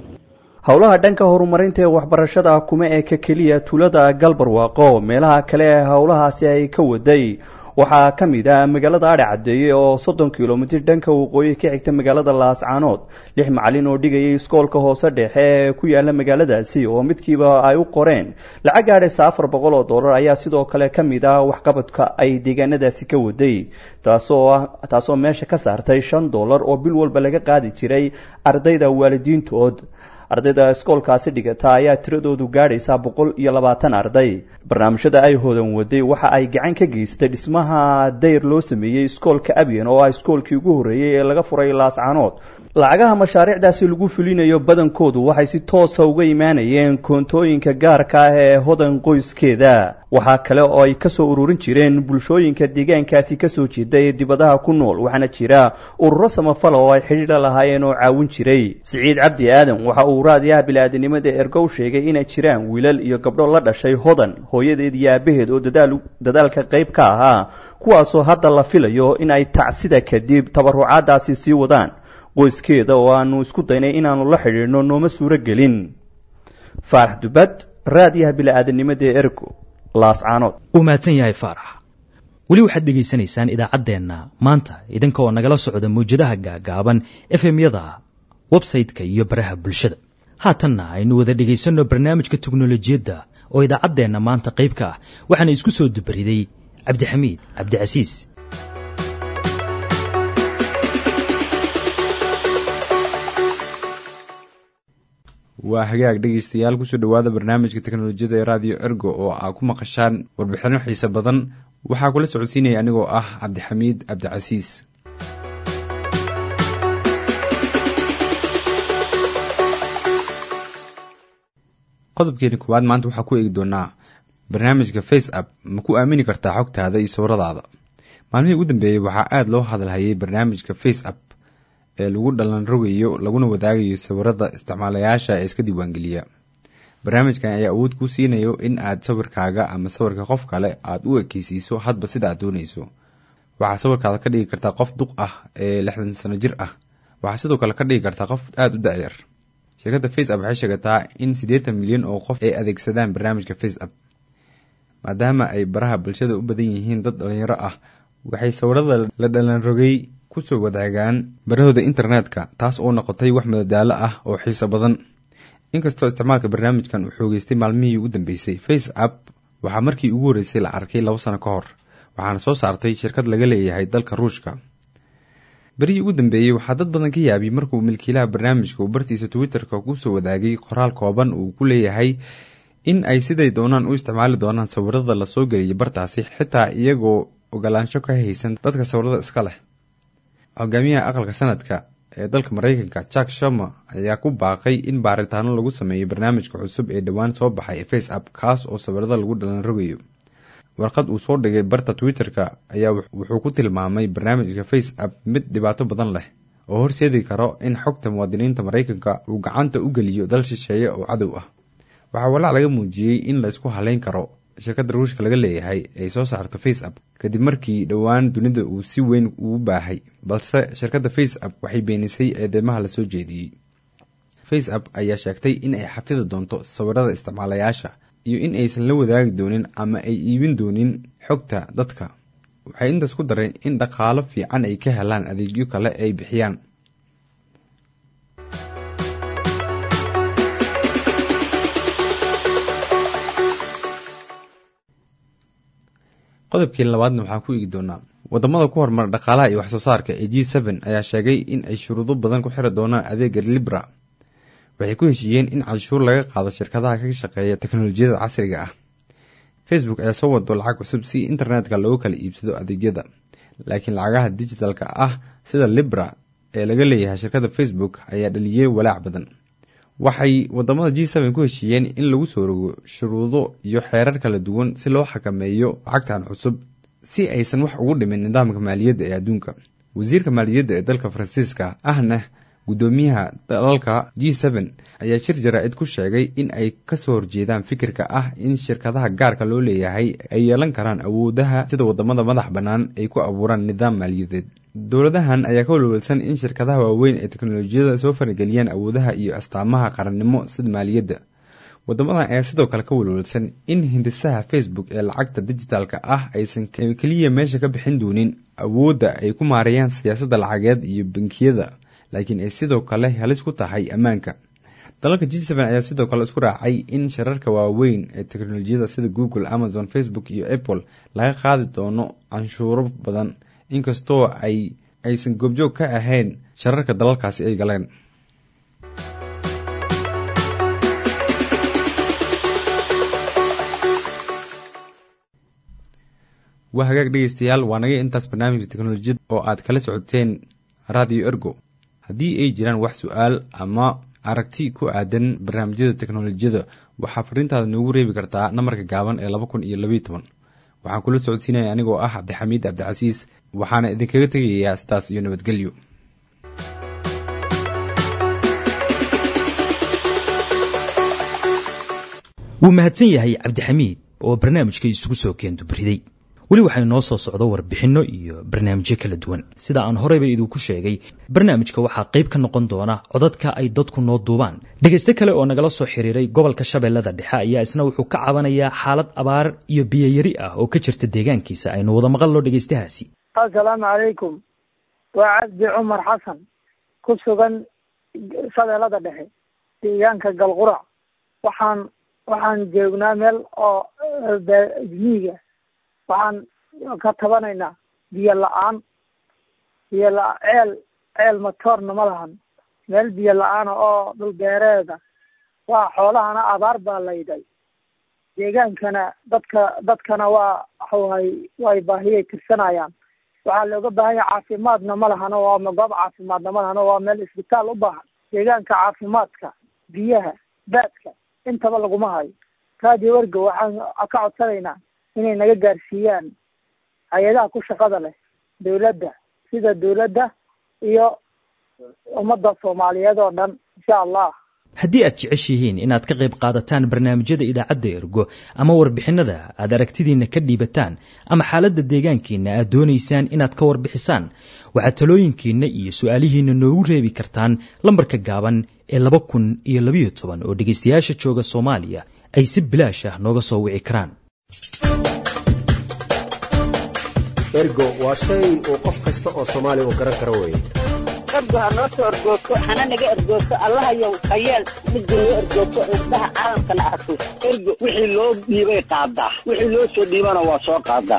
howlaha dhanka horumarinta ee waxbarashada kuma ee ka keliya tuulada galbarwaaqo meelaha kale ee howlahaasi ay ka waday waxaa ka mid ah magaalada adhe caddeeye oo soddon kilomitir dhanka waqooyi ka xigta magaalada laascaanood lix macalin oo dhigayay iskoolka hoose dhexe ee ku yaala magaaladaasi oo midkiiba ay u qoreen lacag gaadhaysa afar boqol oo dollar ayaa sidoo kale ka mid ah waxqabadka ay deegaanadaasi ka waday taasoo ah taasoo meesha ka saartay shan dollar oo bil walba laga qaadi jiray ardayda waalidiintood ardayda iskoolkaasi dhigata ayaa tiradoodu gaadhaysaa boqol iyo labaatan arday barnaamijyada ay hodan waday waxa ay gacan ka geystay dhismaha dayr loo sameeyey iskoolka abyan oo ah iskoolkii ugu horreeyey ee laga furay laascaanood lacagaha mashaariicdaasi lagu fulinayo badankoodu waxay si toosa uga imaanayeen koontooyinka gaarka ah ee hodan qoyskeeda waxaa kale oo ay ka soo ururin jireen bulshooyinka deegaankaasi ka soo jeeda ee dibadaha ku nool waxaana jira ururo samafala oo ay xidhiidha lahaayeen oo caawin jiray siciid cabdi aadan waxa uu raadiyaha bini'aadanimada ergow sheegay inay jiraan wiilal iyo gabdho la dhashay hodan hooyadeed iyo aabaheed oo dadaal dadaalka qayb ka ahaa kuwaasoo hadda la filayo in ay tacsida kadib tabarucaadaasi sii wadaan qoyskeeda oo aanu isku daynay inaanu la xidhiidhno nooma suuro gelin faarax dubad raadiyaha bini'aadanimada ergo laascaanood uu mahadsan yahay faarax weli waxaad dhegaysanaysaan idaacaddeenna maanta idinka oo nagala socda mawjadaha gaagaaban f m-yada websayte-ka iyo baraha bulshada haatanna aynu wada dhegaysanno barnaamijka teknolojiyadda oo idaacaddeenna maanta qayb ka ah waxaana isku soo dubariday cabdixamiid cabdicasiis waa hagaag dhegaystayaal kusoo dhowaada barnaamijka teknolojiyada ee radio ergo oo aa ku maqashaan warbixino xiise badan waxaa kula socodsiinaya anigoo ah cabdixamiid cabdicasiis qodobkeeni koowaad maanta waxaa ku eegi doonaa barnaamijka face app ma ku aamini kartaa xogtaada iyo sawiradaada maalmihii ugu dambeeyey waxaa aada loo hadalhayay barnaamijka face app ee lagu dhalan rogayo laguna wadaagayo sawirada isticmaalayaasha ee iska diiwaangeliya barnaamijkan ayaa awood kuu siinayo in aad sawirkaaga ama sawirka qof kale aada u ekeysiiso hadba sida aad doonayso waxaa sawirkaada ka dhigi kartaa qof duq ah ee lixdan sano jir ah waxaa sidoo kale ka dhigi kartaa qof aada u da-yar shirkadda face app waxay sheegataa in siddeetan milyan oo qof ay adeegsadaan barnaamijka face app maadaama ay baraha bulshada u badan yihiin dad dhalinyaro ah waxay sawirada la dhalan rogay kusoo wadaagaan barahooda internetka taas oo noqotay wax madadaalo ah oo xiiso badan inkastoo isticmaalka barnaamijkan uu xoogeystay maalmihii ugu dambeysay face app waxaa markii ugu horreysay la arkay labo sano ka hor waxaana soo saartay shirkad laga leeyahay dalka ruushka berihii ugu dambeeyey waxaa dad badan ka yaabiyey markuu milkiilaha barnaamijka uu bartiisa twitterka kusoo wadaagay qoraal kooban uu ku leeyahay in ay siday doonaan u isticmaali doonaan sawirada lasoo geliyay bartaasi xitaa iyagoo ogolaansho ka haysan dadka sawirada iska leh hogaamiyaha aqalka sanadka ee dalka mareykanka jack shoma ayaa ku baaqay in baaritaano lagu sameeyo barnaamijka cusub ee dhowaan soo baxay face app kaas oo sawirada lagu dhalan rogayo warqad uu soo dhigay barta twitterka ayaa wuxuu ku tilmaamay barnaamijka face app mid dhibaato badan leh oo horseedi karo in xogta muwaadiniinta mareykanka uu gacanta u geliyo dal shisheeye oo cadow ah waxaa walaac laga muujiyey in la isku haleyn karo shirkadda ruushka laga leeyahay ay soo saarto face app kadib markii dhowaan dunida uu si weyn ugu baahay balse shirkadda face app waxay beenisay eedeymaha lasoo jeediyey face app ayaa sheegtay in ay xafidi doonto sawirada isticmaalayaasha iyo in aysan la wadaagi doonin ama ay iibin doonin xogta dadka waxay intaas ku dareen in dhaqaalo fiican ay ka helaan adeegyo kale ay bixiyaan qodobkii labaadna waxaa ku eegi doonaa wadamada ku horumara dhaqaalaha iyo waxsoo saarka ee g seven ayaa sheegay in ay shuruudo badan ku xiri doonaan adeega libra waxay ku heshiiyeen in canshuur laga qaado shirkadaha ka shaqeeya teknolojiyada casriga ah facebook ayaa soo wado lacag cusub si internetka loogu kala iibsado adeegyada laakiin lacagaha digitalka ah sida libra ee laga leeyahay shirkadda facebook ayaa dhaliyey walaac badan. waxay wadamada G seven ku heshiiyeen in lagu soo rogo shuruudo iyo xeerar kala duwan si loo xakameeyo lacagtan cusub si aysan wax ugu dhimin nidaamka maaliyadda ee adduunka. wasiirka maaliyadda ee dalka Faransiiska ahna gudoomiyaha dalalka G seven ayaa shir jaraa'id ku sheegay in ay ka soo horjeedaan fikirka ah in shirkadaha gaarka loo leeyahay ay yeelan karaan awoodaha sida wadamada madax bannaan ay ku abuuraan nidaam maaliyadeed. dowladahan ayaa ka walwalsan in shirkadaha waaweyn ee teknolojiyada soo farageliyaan awoodaha iyo astaamaha qarannimo sida maaliyadda. wadamadan ayaa sidoo kale ka walwalsan in hindisaha Facebook ee lacagta dijitaalka ah aysan keliya meesha ka bixin doonin awoodda ay ku maareeyaan siyaasadda lacageed iyo bankiyada, laakiin ay sidoo kale halis ku tahay ammaanka. dalalka G seven ayaa sidoo kale isku raacay in shirarka waaweyn ee teknolojiyada sida Google, Amazon, Facebook iyo Apple laga qaadi doono canshuuro badan, inkastoo ay aysan goobjoog ka ahayn shirarka dalalkaasi ay galeen. waa hagaag dhegeystayaal, waa naga intaas barnaamijka teknolojiyada oo aad kala socoteen Radio Ergo. haddii ay jiraan wax su-aal ama aragti ku aadan barnaamijyada teknolojiyada, waxaa fariintaada noogu reebi kartaa nambarka gaaban ee laba kun iyo labayo toban. waxaan kula socodsiinaya anigoo ah Cabdixamiid Cabdicasiis, waxaana idinkaga tegayaa sidaas iyo nabadgelyo. wuu mahadsan yahay Cabdixamiid oo barnaamijka isugu soo keento bariday. weli waxay noo soo socdo warbixinno iyo barnaamijyo kala duwan. sida aan horeyba idinku sheegay, barnaamijka waxaa qayb ka noqon doona codadka ay dadku noo duubaan. dhegayste kale oo nagala soo xiriiray gobolka Shabeellada Dhexe ayaa isna wuxuu ka cabanayaa xaalad abaar iyo biyo yari ah oo ka jirta deegaankiisa. aynu wada maqalno dhegaystahaasi. assalaamu calaykum. waa Cabdi Cumar Xasan, ku sugan Shabeellada Dhexe, deegaanka Galqurac. waxaan waxaan joognaa meel oo miyiga. waxaan ka tabanaynaa biyo la-aan biyo la ceel ceel matoorna ma lahan, meel biyo la-aan oo dhul beereeda. waa xoolahana abaar baa layday, deegaankana dadka dadkana waa waxawaay way baahiyay tirsanayaan. waxaa looga baahanya caafimaadna ma lahano, waa goob caafimaadna ma lahano, waa meel isbitaal u baahan. deegaanka caafimaadka, biyaha, baadka intaba laguma hayo. Radio Ergo waxaan ka codsanaynaa inay naga gaarsiiyaan hay-adaha ku shaqada leh, dawladda sida dawladda iyo ummadda Soomaaliyeed oo dhan, insha Allah. haddii aad jeceshihiin inaad ka qayb qaadataan barnaamijyada idaacadda Ergo ama warbixinada aad aragtidiina ka dhiibataan ama xaaladda deegaankiina aad doonaysaan inaad ka warbixisaan, waxaad talooyinkiina iyo su-aalihiina noogu reebi kartaan lambarka gaaban ee laba kun iyo labayo toban oo dhegaystayaasha jooga Soomaaliya ay si bilaash ah nooga soo wici karaan. Ergo waa shay uu qof kasta oo Soomaali u garan karo weeye. Ergo ha noo soo ergooto, hana naga ergooto, Allah yow hayeel mid noo ergooto indhaha caalamkana arko. Ergo wixii loo dhiibay qaadaa, wixii loo soo dhiibana waa soo qaadaa.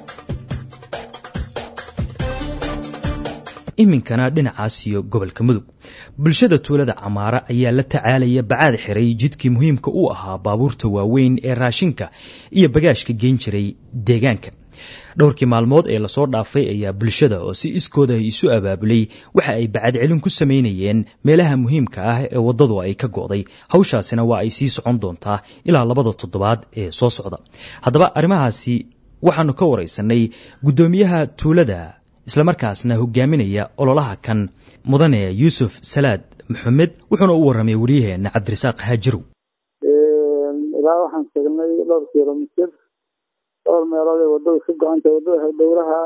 iminkana dhinacaas iyo gobolka Mudug, bulshada tuulada Camaara ayaa la tacaalaya bacaad xiray jidkii muhiimka u ahaa baabuurta waaweyn ee raashinka iyo bagaashka geyn jiray deegaanka. dhowrkii maalmood ee lasoo dhaafay ayaa bulshada oo si iskooda isu abaabulay waxa ay bacad celin ku sameynayeen meelaha muhiimka ah ee wadadu ay ka go'day. hawshaasina waa ay sii socon doontaa ilaa labada toddobaad ee soo socda. haddaba arrimahaasi waxaanu ka waraysanay gudoomiyaha tuulada isla markaasna hogaaminaya ololaha kan mudane Yuusuf Salaad Maxamed, wuxuuna u waramay wariyaheena Cabdirasaaq Haajirow. ilaa waxaan tagnay dhowr kiiloomitir dhowr meelood ee wadada ka go-anta wadada dowlaha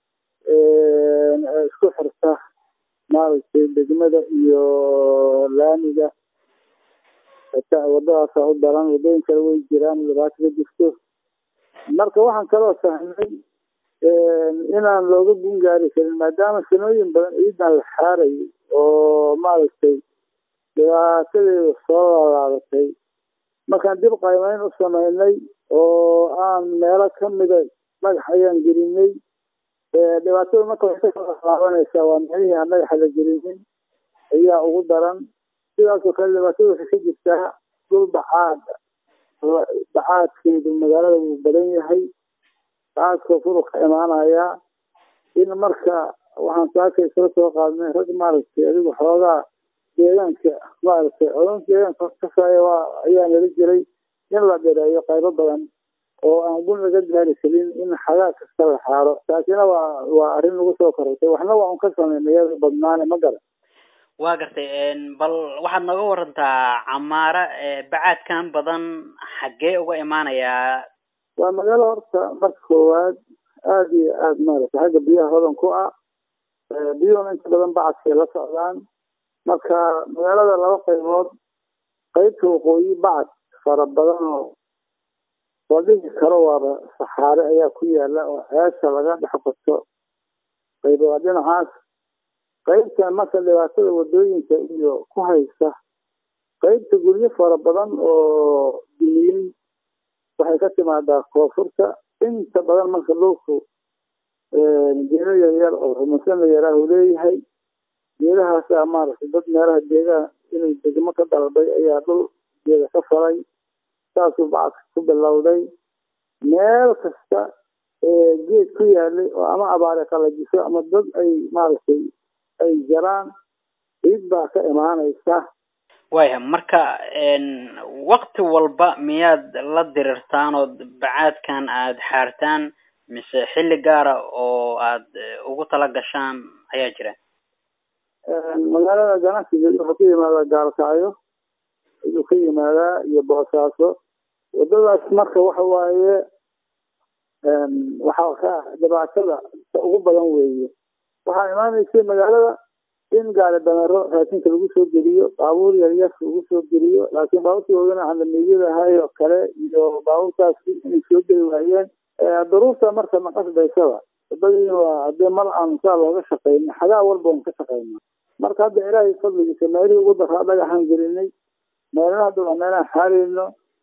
isku xirta maaragtay degmada iyo laamiga. xitaa wadadaas u daran, wadooyin kale way jiraan, dhibaato ka jirto. marka waxaan kaloo sahnay inaan looga gungaari karin maadaama sanooyin badan ciidan la xaaray oo maaragtay dhibaatadeeda soo laalaabatay. markaan dib qaymayn u samaynay oo aan meelo kamida dhagax ayaan gelinay. dhibaatada marka waxay ka laabanaysaa waa meelihii aan dhagaxa la gelinin ayaa ugu daran. sidaasoo kale dhibaatada waxay ka jirtaa dhul bacaad bacaadkeedu magaalada wuu badan yahay, bacaadka furu ka imaanaya in marka waxaan saaka isla soo qaadnay rag maaragtay adigu xoogaa deegaanka maaragtay codan deegaanka kasaya waa ayaa nala jiray in la dheereeyo qaybo badan oo aan gun laga gaari karin in xagaa kasta la xaaro taasina waa waa arrin lagu soo korortay waxna waa un ka sameynay iyada badnaane ma garan waa gartay bal waxaad nooga warantaa camaara bacaadkan badan xaggee uga imaanayaa waa magaalo horta marka koowaad aada iyo aada maaragtay xagga biyaha hodan ku ah biyuhuna inta badan bacadkay la socdaan marka magaalada laba qaybood qaybta waqooyi bacad fara badan oo la dhigi karo waaba saxaare ayaa ku yaala oo ceesha laga dhex qoto qayb waa dhinacaas qaybta marka dhibaatada wadooyinka iyo ku haysa qaybta guryo fara badan oo dumiyey waxay ka timaadaa koonfurta inta badan marka dhulku geedo yaryar oo rumaysan la yaraahu leeyahay geedahaasaa maaragtay dad meelaha deegaan inay degmo ka dalbay ayaa dhul geeda ka falay saasuu bacadka ku bilowday meel kasta ee geed ku yaalay oo ama abaare qalajiso ama dad ay maaragtay ay jaraan ciid baa ka imaanaysa waya marka wakti walba miyaad la dirirtaan oo bacaadkan aada xaartaan mise xilli gaara oo aada ugu tala gashaan ayaa jira magaalada ganacsiga wuxuu ka yimaadaa gaalkacyo ayuu ka yimaadaa iyo boosaaso wadadaas marka waxa waaye waxaa ka dhibaatada ugu badan weeye waxaa imaanaysa magaalada in gaari dameero raashinka lagu soo geliyo baabuur yaryar lagu soo geliyo laakiin baabuurkii waaweyna candamiyada ahay oo kale iyo baabuurtaasi inay soo geli waayeen duruufta marka na qasbaysaba wadadii waa hadee mar aan saa looga shaqeyna xagaa walba on ka shaqeyna marka hadda ilaahay fadligiisa meelihii ugu daraa dhagaxaan gelinay meelana hadda waa meelaan xaareyno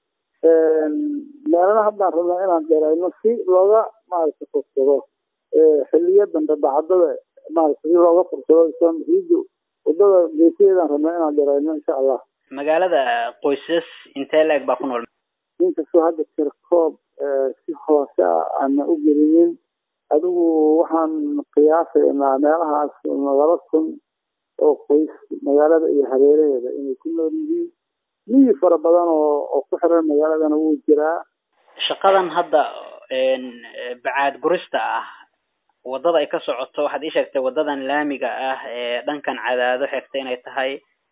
meelana haddaan rabnaa inaan dheerayno si looga maaragtay fursado xiliyo dambe bacadada maaragtay si looga fursado riidu wadada geesaheedaan rabnaa inaan dheerayno insha allah magaalada qoysas intee la-eg baa ku nool inkastoo hadda tirkoob si hoose ah aana u gelinin adigu waxaan qiyaasaynaa meelahaas laba kun oo qoys magaalada iyo hareeraheeda inay ku nool yihiin miyi fara badan oo oo ku xiran magaaladana wuu jiraa shaqadan hadda bacaad gurista ah wadada ay ka socoto waxaad ii sheegtay wadadan laamiga ah ee dhankan cadaado xigtay inay tahay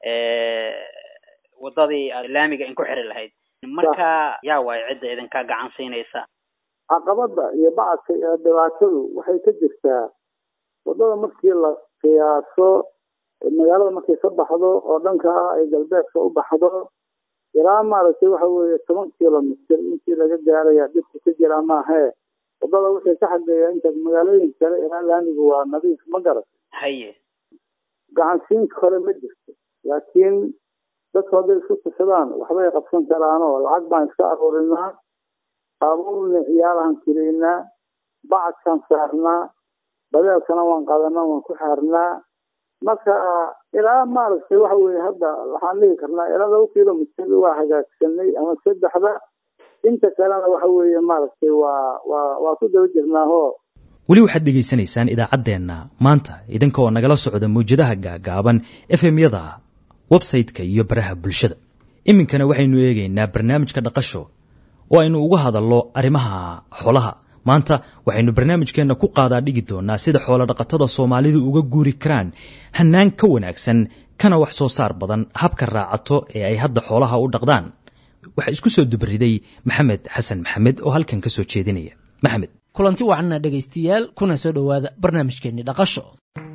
wadadii laamiga in ku xiri lahayd marka yaa waayo cidda idinka gacan siinaysa caqabada iyo bacadka iyo dhibaatadu waxay ka jirtaa wadada markii la qiyaaso magaalada markay ka baxdo oo dhanka ay galbeedka u baxdo ilaa maaragtay waxa weeye toban kilomitr intii laga gaaraya dhibka ka jira maahe wadada waxay ka xageeyaa inta magaalooyin kale ilaa laamigu waa nadiif ma garat haye gacansiin kale ma jirto laakiin dadku hadday isku tusadaan waxbay qabsan karaan oo lacag baan iska aruurinaa baabuurna ciyaalahan kiraynaa bacadkaan saarnaa badeelkana waan qadanaa waan ku xaarnaa marka ilaa maaragtay waxa weeye hadda waxaan dhihi karnaa ilaa laba kilomitr waa hagaagsanay ama saddexda inta kalena waxa weeye maaragtay waa waa waa ku daba jirnaahoo weli waxaad dhegaysanaysaan idaacaddeenna maanta idinka oo nagala socda mawjadaha gaagaaban f m yada website-ka iyo baraha bulshada iminkana waxaynu eegaynaa barnaamijka dhaqasho oo aynu uga hadallo arrimaha xoolaha maanta waxaynu barnaamijkeenna ku qaadaa dhigi doonaa sida xoolo dhaqatada soomaalidu uga guuri karaan hannaan ka wanaagsan kana wax soo saar badan habka raacato ee ay hadda xoolaha u dhaqdaan waxaa isku soo dubriday maxamed xasan maxamed oo halkan ka soo jeedinaya maxamed kulanti wacanna dhegaystayaal kuna soo dhowaada barnaamijkeenni dhaqasho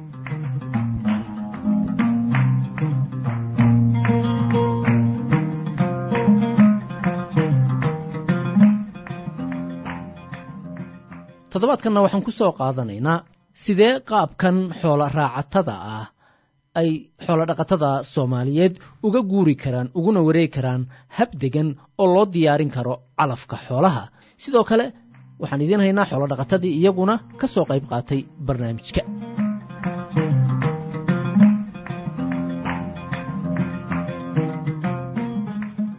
toddobaadkanna waxaan ku soo qaadanaynaa sidee qaabkan xoolo raacatada ah ay xoolo dhaqatada soomaaliyeed uga guuri karaan uguna wareegi karaan hab degan oo loo diyaarin karo calafka xoolaha sidoo kale waxaan idiin haynaa xoolo dhaqatadii iyaguna ka soo qayb qaatay barnaamijka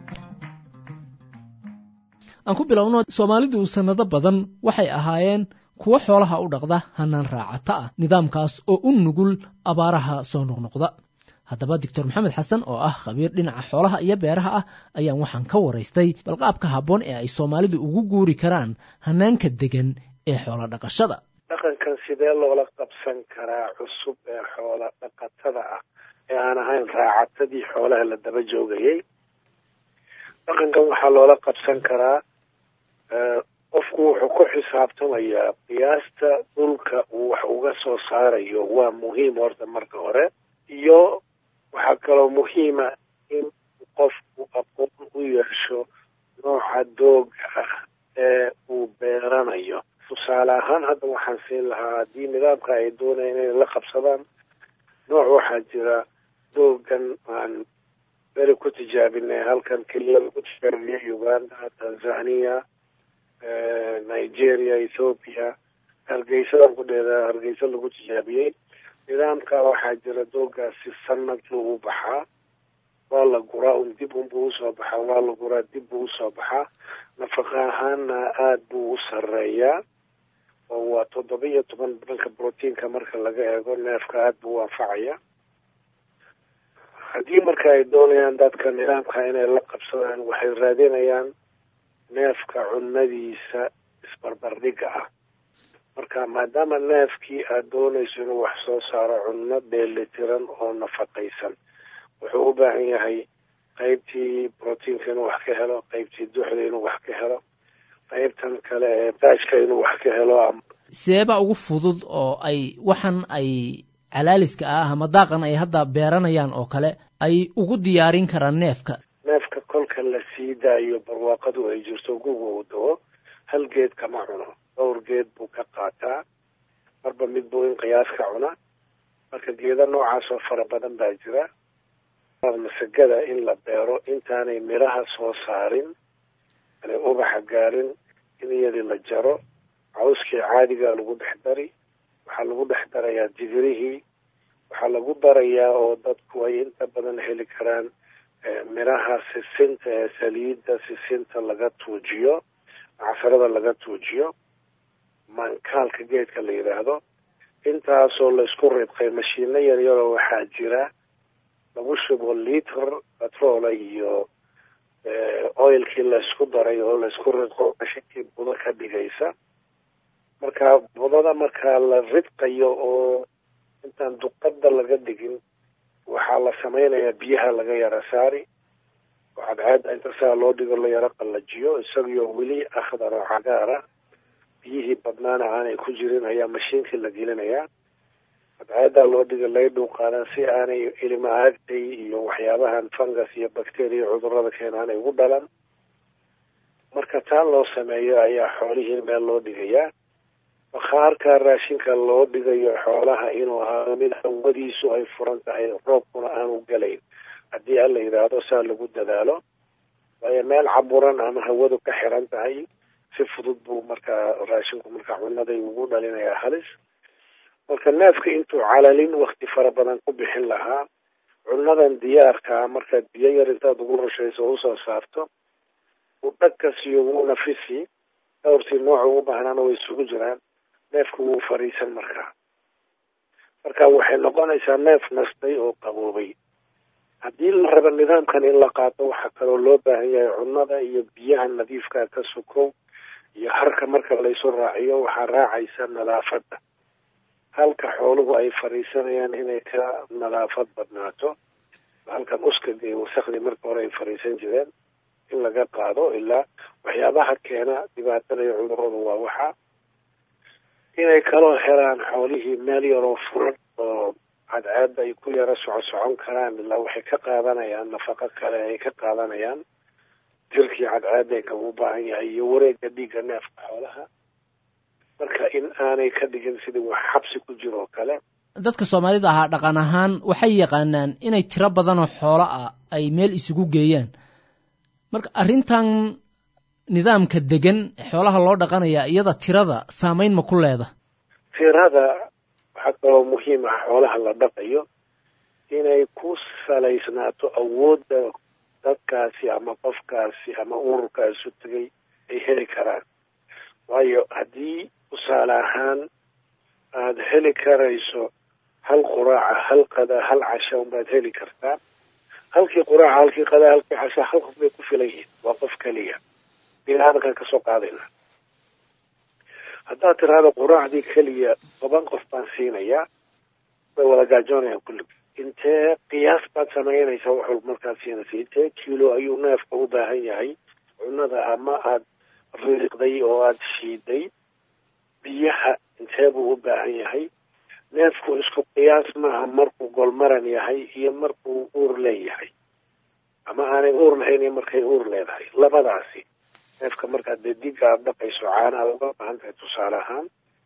aan ku bilowno soomaalidu sannado badan waxay ahaayeen kuwo xoolaha u dhaqda hanaan raacata ah nidaamkaas oo u nugul abaaraha soo noqnoqda haddaba doctor maxamed xasan oo ah khabiir dhinaca xoolaha iyo beeraha ah ayaan waxaan ka waraystay balqaabka habboon ee ay soomaalidu ugu guuri karaan hanaanka degan ee xoola dhaqashada dhaqankan sidee loola qabsan karaa cusub ee xoola dhaqatada ah ee aan ahayn raacatadii xoolaha la daba joogayay dhaqankan waxaa loola qabsan karaa qofku wuxuu ku xisaabtamayaa qiyaasta dhulka uu wax uga soo saarayo waa muhiim horta marka hore iyo waxaa kaloo muhiima in qofku aqoon u yeesho nooca dooga ah ee uu beeranayo tusaale ahaan hadda waxaan siin lahaa haddii nidaamka ay doonayaan inay la qabsadaan nooc waxaa jira doogan aan beri ku tijaabinay halkan keliya lagu tijaabiyey uganda tanzania nigeria ethoopia hargeysadan ku dheeraa hargeysa lagu tijaabiyey nidaamka waxaa jira doogaasi sanad lagu baxaa waa la guraa un dib unbuu usoo baxaa waa la guraa dib buu usoo baxaa nafaqa ahaanna aada buu u sarreeyaa oo waa toddoba iyo toban dhanka brotiinka marka laga eego neefka aada buu u anfacaya haddii marka ay doonayaan dadka nidaamka inay la qabsadaan waxay raadinayaan neefka cunnadiisa isbarbardhigga ah marka maadaama neefkii aada doonayso inuu wax soo saaro cunno dheelitiran oo nafaqaysan wuxuu u baahan yahay qaybtii brotiinka inuu wax ka helo qaybtii duxda inuu wax ka helo qaybtan kale ee baajka inuu wax ka helo seeba ugu fudud oo ay waxan ay calaaliska ah ama daaqan ay hadda beeranayaan oo kale ay ugu diyaarin karaan neefka neefka kolka la sii daayo barwaaqadu ay jirto guga uu dawo hal geed kama cuno dhowr geed buu ka qaataa marba mid buu in qiyaas ka cuna marka geeda noocaas oo fara badan baa jira masagada in la beero intaanay miraha soo saarin aanay ubaxa gaarin in iyadii la jaro cawskii caadigaa lagu dhex dari waxaa lagu dhex darayaa digirihii waxaa lagu darayaa oo dadku ay inta badan heli karaan miraha sisinta ee saliidda sisinta laga tuujiyo macsarada laga tuujiyo maankaalka geedka la yidhaahdo intaasoo laysku ridqay mashiino yaryaroo waxaa jira lagu shubo liter batroola iyo oilkii laysku daray oo laysku ridqo mashinkii budo ka dhigaysa marka budada markaa la ridqayo oo intaan duqada laga dhigin waxaa la samaynayaa biyaha laga yara saari oo cadceeda inta saa loo dhigo la yaro qallajiyo isagoo weli akhdar oo cagaara biyihii badnaana aanay ku jirin ayaa mashiinkii la gelinayaa cadceedaa loo dhiga lay dhuuqaadaan si aanay ilma aagtay iyo waxyaabahan fungus iyo bacteria cudurada keena aanay ugu dhalan marka taa loo sameeyo ayaa xoolihii meel loo dhigayaa bakhaarka raashinka loo dhigayo xoolaha inuu ahaado mid hawadiisu ay furan tahay roobkuna aanu gelayn haddii alla yidhaahdo saa lagu dadaalo waayo meel caburan ama hawadu ka xiran tahay si fudud buu markaa raashinku markaa cunaday ugu dhalinayaa halis marka neefka intuu calalin wakti fara badan ku bixin lahaa cunadan diyaarkaa markaad biyo yar intaad ugu rushayso o usoo saarto uu dhagkasiyo wuu nafisi dhowrtii nooca ugu baahnaana way isugu jiraan neefku wuu fariisan markaa marka waxay noqonaysaa neef nastay oo qaboobay haddii la rabo nidaamkan in la qaato waxaa kaloo loo baahan yahay cunnada iyo biyaha nadiifka ka sukow iyo harka marka laysu raaciyo waxaa raacaysa nadaafadda halka xooluhu ay fariisanayaan inay ka nadaafad badnaato halkan uskaga iyo wasakhdii marka hore ay fariisan jireen in laga qaado ilaa waxyaabaha keena dhibaatada iyo cudurradu waa waxa inay kaloo helaan xoolihii meel yaroo furan oo cadceedda ay ku yara soco socon karaan ilaa waxay ka qaadanayaan nafaqo kale ay ka qaadanayaan jirkii cadceedda u baahan yahay iyo wareegga dhiigga neefka xoolaha marka in aanay ka dhigin sidii wax xabsi ku jiro kale dadka soomaalida ahaa dhaqan ahaan waxay yaqaanaan inay tiro badan oo xoolo ah ay meel isugu geeyaan marka arrintan nidaamka degan xoolaha loo dhaqanaya iyada tirada saamayn ma ku leeda tirada waxaa kaloo muhiim ah xoolaha la dhaqayo inay ku salaysnaato awoodda dadkaasi ama qofkaasi ama ururkaasu tegay ay heli karaan waayo haddii tusaale ahaan aada heli karayso hal quraaca hal qadaa hal casha unbaad heli kartaa. halkii quraaca halkii qadaa halkii casha hal qof bay ku filan yihiin, waa qof keliya. biniaadankaan kasoo qaadayna haddaad tiraahdo quraacdii keliya toban qof baan siinayaa, way wada gaajoonayaan kullig. intee qiyaas baad samaynaysaa wax walba markaad siinaysa, intee kiilo ayuu neefka u baahan yahay cunada, ama aada riiqday oo aada shiiday, biyaha intee buu u baahan yahay. neefku isku qiyaas maaha markuu golmaran yahay iyo markuu uur leeyahay, ama aanay uur lahayn iyo markay uur leedahay. labadaasi neefka markaad dee diga aada dhaqayso caana aada uga baahan tahay tusaale ahaan.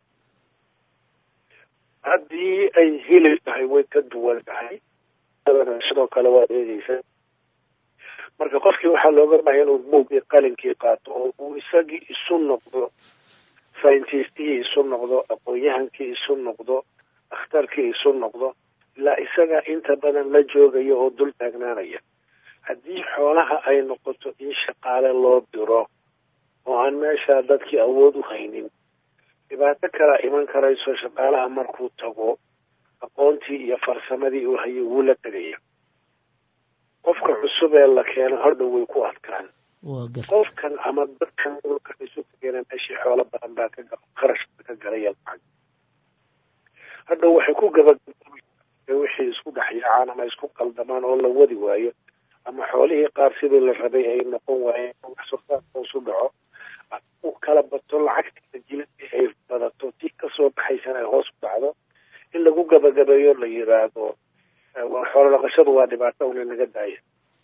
haddii ay hilib tahay way ka duwan tahay, sidoo kale waad eegeysaa. marka qofkii waxaa looga bahay inuu buugii qalinkii qaato oo uu isagii isu noqdo scientistkii isu noqdo, aqoon-yahankii isu noqdo, akhtarkii isu noqdo, ilaa isaga inta badan la joogayo oo dul taagnaanaya. haddii xoolaha ay noqoto in shaqaale loo diro oo aan meesha dadkii awood u haynin, dhibaato kala iman karayso. shaqaalaha markuu tago aqoontii iyo farsamadii uu hayay wuu la tegaya. qofka cusub ee la keeno hordhow way ku adkaan. qofkan ama dadkan dhulkan isu tageena meeshii xoolo badan baa ka kharash ka galaya lacag. hadhow waxay ku gabagabay wixii isku dhexyaacaan ama isku qaldamaan oo la wadi waayo, ama xoolihii qaar sidii la rabay ay noqon waayeen, wax soo saarka hoos u dhaco, u kala bato, lacagta jiladii ay badato, tii kasoo baxaysana ay hoos u dhacdo, in lagu gabagabeeyo la yiraahdo xoolo dhaqashadu waa dhibaato una naga daaya.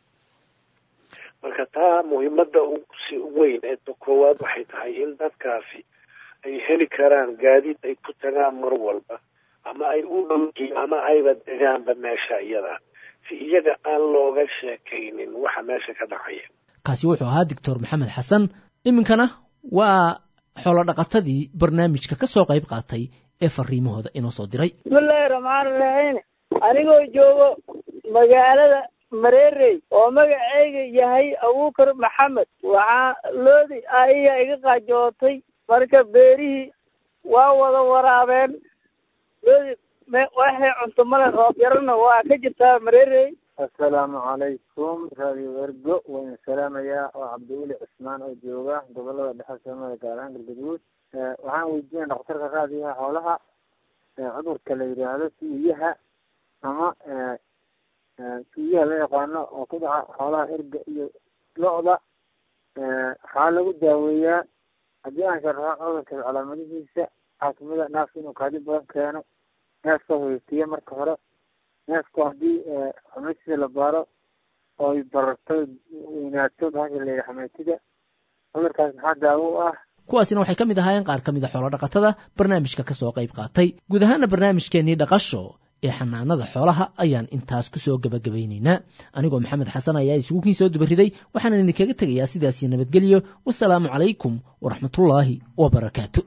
marka taa muhiimada si weyn ee koowaad waxay tahay in dadkaasi ay heli karaan gaadiid ay ku tagaan mar walba, ama ay u dhowyiin ama ayba degaanba meesha iyada, si iyaga aan looga sheekaynin waxa meesha ka dhacaya. kaasi wuxuu ahaa doctor maxamed xasan. iminkana waa xoolo dhaqatadii barnaamijka ka soo qayb qaatay ee fariimahooda inoo soo diray. bismillaahi raxmaani raxiim. anigoo joogo magaalada mareerey oo magaceyga yahay abuukar maxamed, waxaa loodi aiya iga qaajootay. marka beerihii waa wada waraabeen, loodi waxay cunto male, roob yarana waa ka jirtaa mareerey. assalaamu calaykum radio ergo, waan salaamayaa. oo cabdiweli cismaan oo jooga gobolada dhexe soomaalida gaar ahaan galgaduud. waxaan weydiinaya dhakhtarka raadiyaha xoolaha cudurka la yidhaahdo tuuyaha ama tuuyaha la yaqaano oo ku dhaca xoolaha erga iyo lo-da, waxaa lagu daaweeyaa. haddii aan sharaxo cudurka calaamadihiisa, waxaa kamid a neefka inuu kaadi badan keeno, neefka hoytiya marka hore, neefku haddii xameetida la baaro oo ay bararto weynaato bahasha la yidhaha xameetida, cudurkaas maxaa daawo u ah? kuwaasina waxay ka mid ahaayeen qaar ka mid a xoolo dhaqatada barnaamijka ka soo qayb qaatay. guud ahaana barnaamijkeennii dhaqasho ee xanaanada xoolaha ayaan intaas ku soo gebagabaynaynaa. anigoo maxamed xasan ayaa isugu kiin soo dubariday, waxaanan idinkaga tegayaa sidaasiyo nabadgelyo. wasalaamu calaykum waraxmatullaahi wabarakaatu.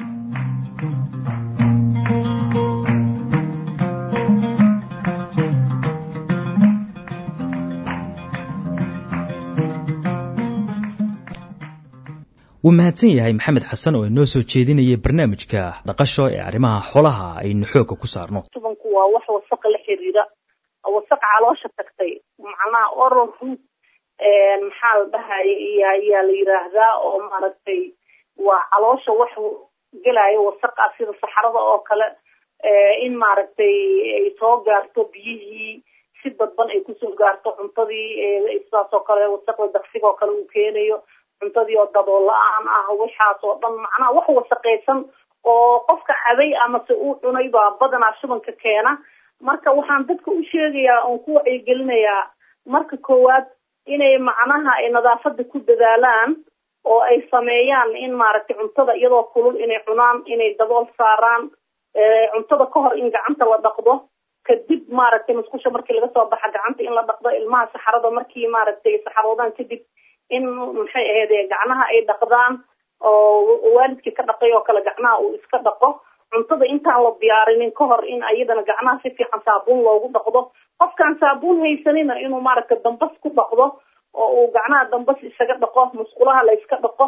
wuu mahadsan yahay maxamed xasan oo inoo soo jeedinayay barnaamijka dhaqasho ee arrimaha xoolaha aynu xoogga ku saarno. tubanku waa wax wasaqa la xiriira, wasaq caloosha tagtay, macnaha oral root maxaa la dhahay ayaa la yiraahdaa, oo maaragtay waa caloosha wax gelaayo wasaqa sida saxarada oo kale, in maaragtay ay soo gaarto biyihii si dadban ay kusoo gaarto cuntadii, sidaas oo kale wasaqda daqsiga oo kale uu keenayo, cuntadii oo dabool la-aan ah, waxaas oo dhan macnaha wax wasaqaysan oo qofka cabay amase uu cunay baa badanaa shubanka keena. marka waxaan dadka u sheegayaa oon ku wacyigelinayaa marka koowaad inay macnaha ay nadaafada ku dadaalaan oo ay sameeyaan in maaragtay cuntada iyadoo kulul inay cunaan, inay dabool saaraan, cuntada ka hor in gacanta la dhaqdo, kadib maaragtay musqusha markii laga soo baxa gacanta in la dhaqdo, ilmaha saxarada markii maaragtay saxaroodaan kadib in maxay ahayd gacnaha ay dhaqdaan oo waalidkii ka dhaqay oo kale gacnaha uu iska dhaqo. cuntada intaan la diyaarinin ka hor in ayadana gacnaha si fiican saabuun loogu dhaqdo. qofkaan saabuun haysanina inuu maaragtay dambas ku dhaqdo oo uu gacnaha dambas isaga dhaqo, musqulaha la iska dhaqo,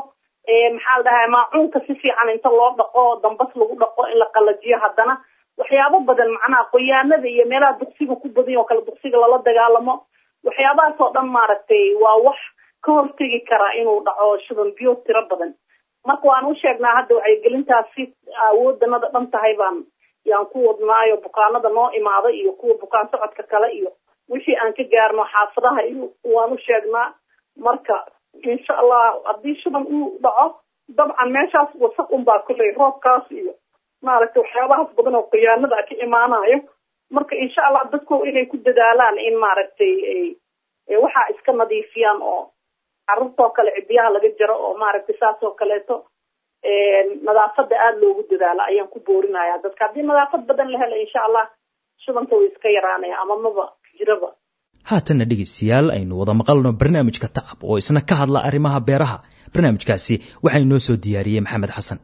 maxaa la dhahaa maacuunka si fiican inta loo dhaqo dambas lagu dhaqo in la qalajiyo haddana waxyaabo badan macnaha qoyaanada iyo meelaha duqsiga ku badan oo kale duqsiga lala dagaalamo waxyaabahaas oo dhan maaragtay waa wax ka hortegi karaa inuu dhaco shuban biyo tiro badan marka waan u sheegnaa hadda wacyigelintaas si awooddanada dhan tahay baan yaan ku wadnaayo bukaanada noo imaada iyo kuwa bukaan socodka kale iyo wixii aan ka gaarno xaafadaha iyo waan u sheegnaa marka insha allah haddii shuban uu dhaco dabcan meeshaas wasaq unbaa kulley roobkaas iyo maaragtay waxyaabahaas badan oo khiyaanada ka imaanayo marka insha allah dadku inay ku dadaalaan in maaragtay waxaa iska nadiifiyaan oo carruurtoo kale cidiyaha laga jaro oo maaragtay saas oo kaleeto nadaafada aada loogu dadaalo ayaan ku boorinayaa dadka haddii nadaafad badan la helo insha allah shubanka way iska yaraanaya ama maba jiraba haatanna dhegaystayaal aynu wada maqalno barnaamijka tacab oo isna ka hadla arrimaha beeraha barnaamijkaasi waxaa inoo soo diyaariyey maxamed xasan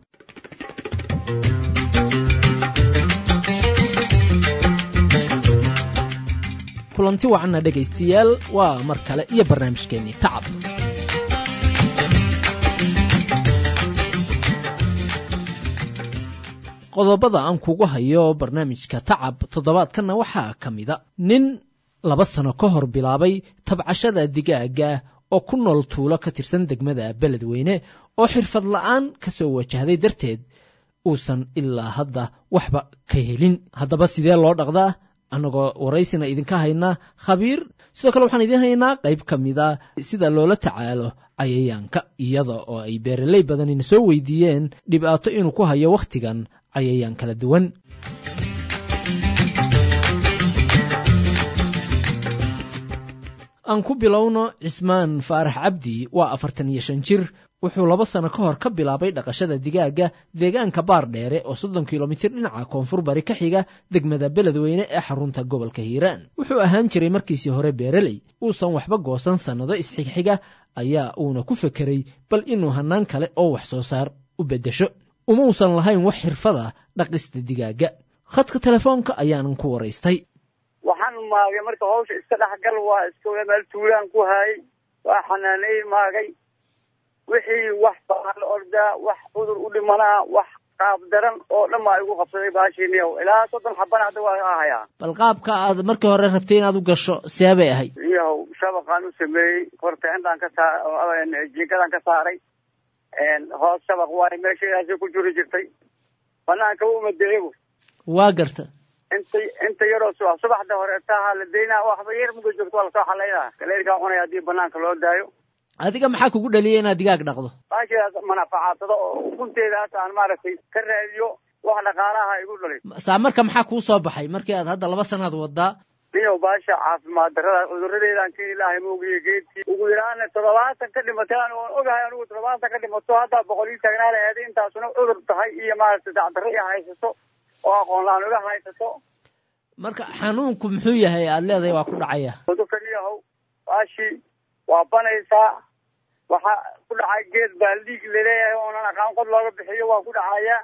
kulanti wacanna dhegaystayaal waa mar kale iyo barnaamijkeennii tacab qodobada aan kugu hayo barnaamijka tacab toddobaadkanna waxaa ka mida nin laba sano ka hor bilaabay tabcashada digaaga oo ku nool tuulo ka tirsan degmada beledweyne oo xirfad la'aan ka soo wajahday darteed uusan ilaa hadda waxba ka helin haddaba sidee loo dhaqdaa annagoo waraysina idinka haynaa khabiir sidoo kale waxaan idiin haynaa qayb ka mida sida loola tacaalo cayayaanka iyada oo ay beeraley badanina soo weydiiyeen dhibaato inuu ku hayo wakhtigan cayayaan kala duwan aan ku bilowno cismaan faarax cabdi waa afartan iyo shan jir wuxuu laba sano ka hor ka bilaabay dhaqashada digaaga deegaanka baardheere oo soddon kilomitir dhinaca koonfur bari ka xiga degmada beledweyne ee xarunta gobolka hiiraan wuxuu ahaan jiray markiisii hore beereley uusan waxba goosan sannado isxigxiga ayaa uuna ku fekeray bal inuu hannaan kale oo wax soo saar u beddesho umausan lahayn wax xirfada dhaqista digaaga khadka telefoonka ayaanan ku waraystay waxaan maagay marka hawsha iska dhexgal waa iska meel tuulaan ku haayay waa xanaanay maagay wixii wax baan ordaa wax cudur u dhimanaa wax qaab daran oo dhan baa igu qabsaday baashiiniyow ilaa soddon xabana hadda waa hayaa bal qaabka aad markii hore rabtay inaad u gasho see bay ahayd iyahow shabaqaan u sameeyey horta intaan ka saa jiinkadan ka saaray hoos shabaq waay meeshaasi ku juri jirtay banaanka u madeego waa garta inta inta yaroo subax subaxda hore taha la deynaa waxba yar muga joogto waa lasoo xalaynaa kaleerkaa cunaya haddii banaanka loo daayo adiga maxaa kugu dhaliyay inaad digaag dhaqdo baashidaas manafacaadsado oo ukunteedaas aan maaragtay ka raadiyo wax dhaqaalaha igu dhalay saa marka maxaa kuu soo baxay markii aad hadda laba sanaad wadaa niyow baasha caafimaad darrada cuduradeedaan ka ilaahay moogiyo geedkii ugu yaraana toddobaatan ka dhimatay aan ogahay anigu toddobaatan ka dhimato haddaa boqol ii taagnaala eeday intaasuna cudur tahay iyo maaragtay dacdarro i haysato oo aqoon la-aan uga haysato marka xanuunku muxuu yahay aad leedahay waa ku dhacaya cudurka niyahow baashi waa banaysaa waxa ku dhacay geed baa liig laleeyahay oonan aqaan qod looga bixiyo waa ku dhacaya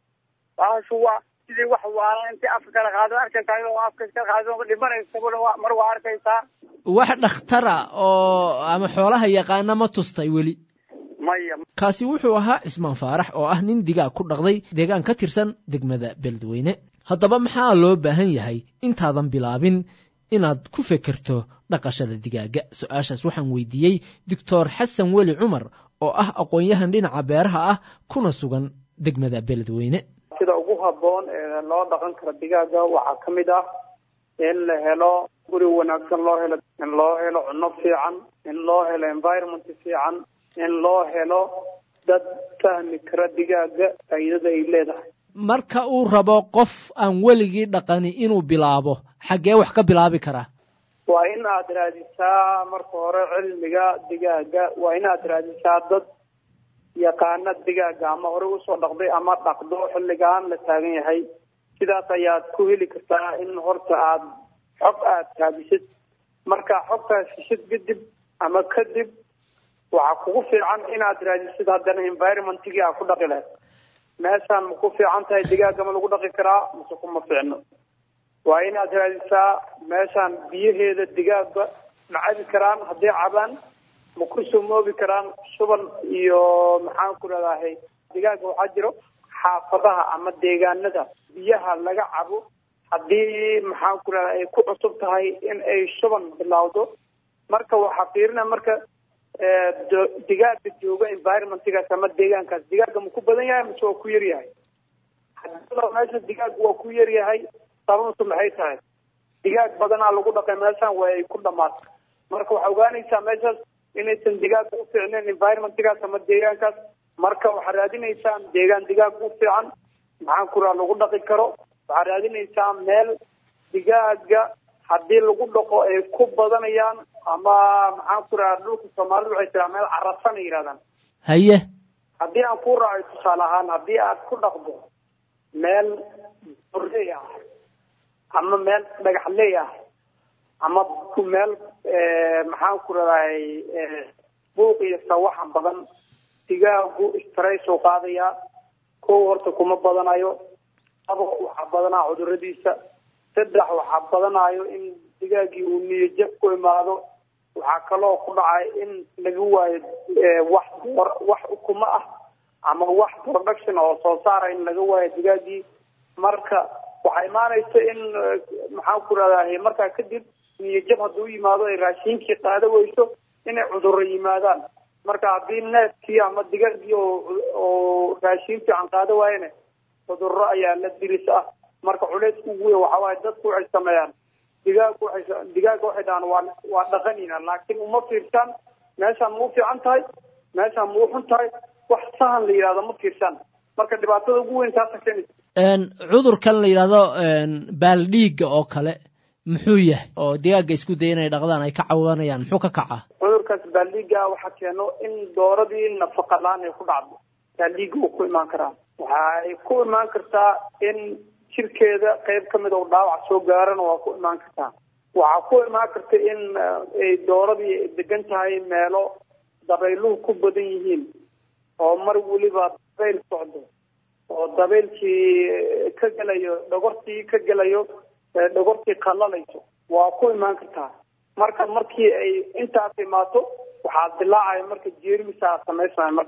baashu waa sidii wax waalan intii afka kala qaado arkaysaa oo afka kala qaado dhimanaysa mar waa arkaysaa wax dhakhtara oo ama xoolaha yaqaana ma tustay weli maya kaasi wuxuu ahaa cismaan faarax oo ah nin digaag ku dhaqday deegaan ka tirsan degmada beledweyne haddaba maxaa loo baahan yahay intaadan bilaabin inaad ku fekerto dhaqashada digaaga su-aashaas waxaan weydiiyey doctor xasan weli cumar oo ah aqoon-yahan dhinaca beeraha ah kuna sugan degmada beledweyne sida ugu habboon ee loo dhaqan karo digaaga waxaa ka mid ah in la helo guri wanaagsan loo helo in loo helo cunno fiican in loo helo environment fiican in loo helo dad fahmi kara digaaga faa'iidada ay leedahay marka uu rabo qof aan weligii dhaqani inuu bilaabo xaggee wax ka bilaabi karaa waa in aad raadisaa marka hore cilmiga digaaga waa in aad raadisaa dad yaqaana digaaga ama hore usoo dhaqday ama dhaqdo xilligaan la taagan yahay sidaas ayaad ku heli kartaa in horta aad xog aad raadisid marka xogtaas heshid kadib ama kadib waxaa kugu fiican inaad raadisid haddana environmentigii aad ku dhaqi lahayd meeshaan ma ku fiican tahay digaaga ma lagu dhaqi karaa mase kuma fiicno waa inaad raadisaa meeshaan biyaheeda digaaga ma cabi karaan hadday cabaan ma ku sumoobi karaan shuban iyo maxaan ku leedahay digaaga waxaa jiro xaafadaha ama deegaanada biyaha laga cabo haddii maxaan ku leedahay ay ku cusub tahay in ay shuban bilowdo marka waxaa fiirina marka digaaga jooga environmentgaas ama deegaankaas digaaga ma ku badan yahay mise waa ku yar yahay haddii meesha digaaga waa ku yar yahay sababtu maxay tahay digaag badanaa lagu dhaqay meeshan waa ay ku dhamaatay marka waxaa ogaanaysaa meeshaas inaysan digaaga u fiicnayn environmentgaas ama deegaankaas marka waxaa raadinaysaan deegaan digaaga u fiican maxaan ku raha lagu dhaqi karo waxaa raadinaysaa meel digaaga haddii lagu dhaqo ay ku badanayaan ama maxaan ku raha dhulka soomaalida waxay tiraa meel carabsan ay yidhahdaan haye haddii aan ku raaco tusaale ahaan haddii aad ku dhaqdo meel borley ah ama meel dhagaxley ah ama meel maxaan ku radahay buuq iyo sawaxan badan digaagu stress oo qaadaya kow horta kuma badanayo labo waxaa badanaa cuduradiisa saddex waxaa badanayo in digaagii uu niyajab ku imaado waxaa kaloo ku dhacay in laga waayo wax wax ukuma ah ama wax production oo soo saara in laga waayo digaagii marka waxaa imaanaysa in maxaan ku radahay markaa kadib niyajab hadduu yimaado ay raashinkii qaado weyso inay cudurro yimaadaan marka haddii neefkii ama digaagii oo raashin fiican qaado waayana cudurro ayaa la diris ah marka culeysku ugu weyn waxaa waaye dadku waxay sameeyaan digaag waxay digaaga waxay dhahaan waa waa dhaqanina laakiin uma fiirsan meeshaan ma u fiican tahay meeshaan ma u xun tahay wax sahan la yidhahdo ma fiirsan marka dhibaatada ugu weyn taasa keenaysa cudurkan la yidhahdo baaldhiigga oo kale muxuu yahay oo digaaga isku daya inay dhaqdaan ay ka cawanayaan muxuu ka kacaa cudurkaas baaldhiigga waxaa keeno in dooradii nafaqa la-aan ay ku dhacdo baaldhiigga uu ku imaan karaa waxay ku imaan kartaa in jirkeeda qayb ka mid oo dhaawac soo gaarana waa ku imaan kartaa waxaa ku imaan karta in ay dooradii degan tahay meelo dabayluhu ku badan yihiin oo mar weliba dabayl socdo oo dabaylkii ka gelayo dhogortii ka gelayo dhogortii qallalayso waa ku imaan kartaa marka markii ay intaas imaato waxaa dilaacaya marka jeermisaa samaysmaya marka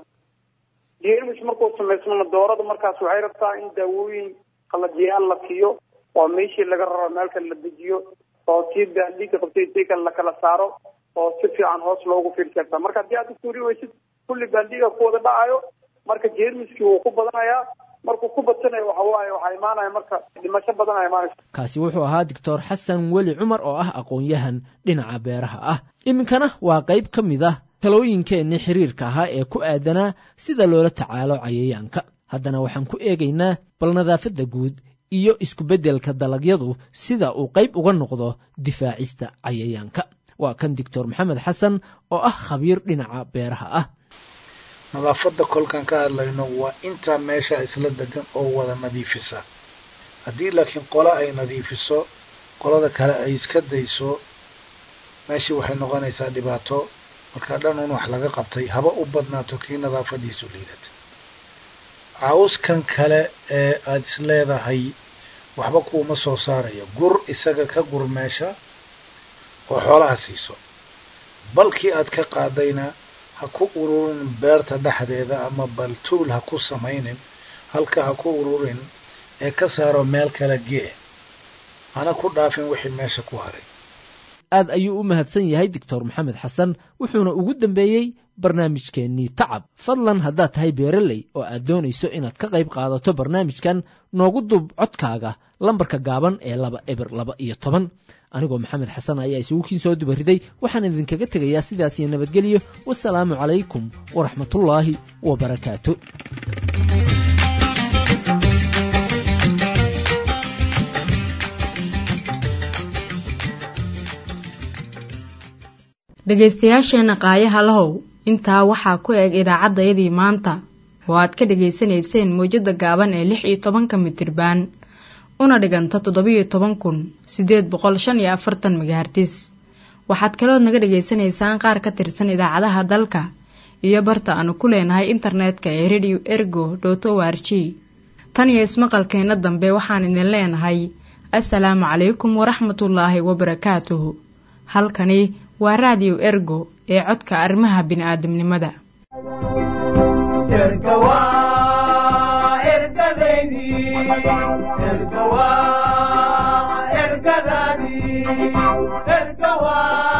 jeermis markuu samaysmana doorada markaas waxay rabtaa in daawooyin qalajiyaal la siiyo oo meeshii laga raro meel kale la dejiyo oo tii baaldhiigga qabtay tii kale la kala saaro oo si fiican hoos loogu fiirsataa marka haddii aad usuuri weysid kulli baaldhiigga ku wada dhacayo marka jeermiskii wuu ku badanayaa markuu ku badsanayo waxa waaye waxaa imaanaya marka dhimasho badan aa imaanaysa kaasi wuxuu ahaa doctor xasan weli cumar oo ah aqoon-yahan dhinaca beeraha ah iminkana waa qayb ka mid ah talooyinkeenni xiriirka ahaa ee ku aadanaa sida loola tacaalo cayayaanka haddana waxaan ku eegaynaa bal nadaafadda guud iyo isku-beddelka dalagyadu sida uu qayb uga noqdo difaacista cayayaanka waa kan doctor maxamed xasan oo ah khabiir dhinaca beeraha ah nadaafadda kolkaan ka hadlayno waa intaa meesha isla degan oo wada nadiifisa haddii laakiin qola ay nadiifiso qolada kale ay iska dayso meeshii waxay noqonaysaa dhibaato markaa dhan un wax laga qabtay haba u badnaato kii nadaafadiisu liidata cawskan kale ee aada is leedahay waxba kuuma soo saarayo gur isaga ka gur meesha oo xoolaha siiso balkii aad ka qaadayna ha ku ururin beerta dhexdeeda ama baltuul ha ku samaynin halka ha ku ururin ee ka saaro meel kale gee hana ku dhaafin wixii meesha ku haray aad ayuu u mahadsan yahay doctor maxamed xasan wuxuuna ugu dambeeyey barnaamijkeennii tacab fadlan haddaad tahay beeraley oo aad doonayso inaad ka qayb qaadato barnaamijkan noogu dub codkaaga lambarka gaaban ee laba eber laba iyo toban anigoo maxamed xasan ayaa isugu kiin soo dubariday waxaan idinkaga tegayaa sidaas iyo nabadgelyo wasalaamu calaykum waraxmatullaahi wabarakaatu dhegaystayaasheenna qaayaha lahow intaa waxaa ku eg idaacaddayadii maanta oo aad ka dhegaysanayseen mawjadda gaaban ee lix iyo tobanka mitirbaan una dhiganta toddobiyo toban kun siddeed boqol shan iyo afartan megahartis waxaad kalood naga dhegaysanaysaan qaar ka tirsan idaacadaha dalka iyo barta aanu ku leenahay internetka ee radio ergo dot o r g tan iyo ismaqalkeenna dambe waxaan idin leenahay assalaamu calaykum waraxmatullaahi wabarakaatuhu halkani waa raadiyo ergo ee codka arrimaha bini'aadamnimada. ergawa ergadani ergawa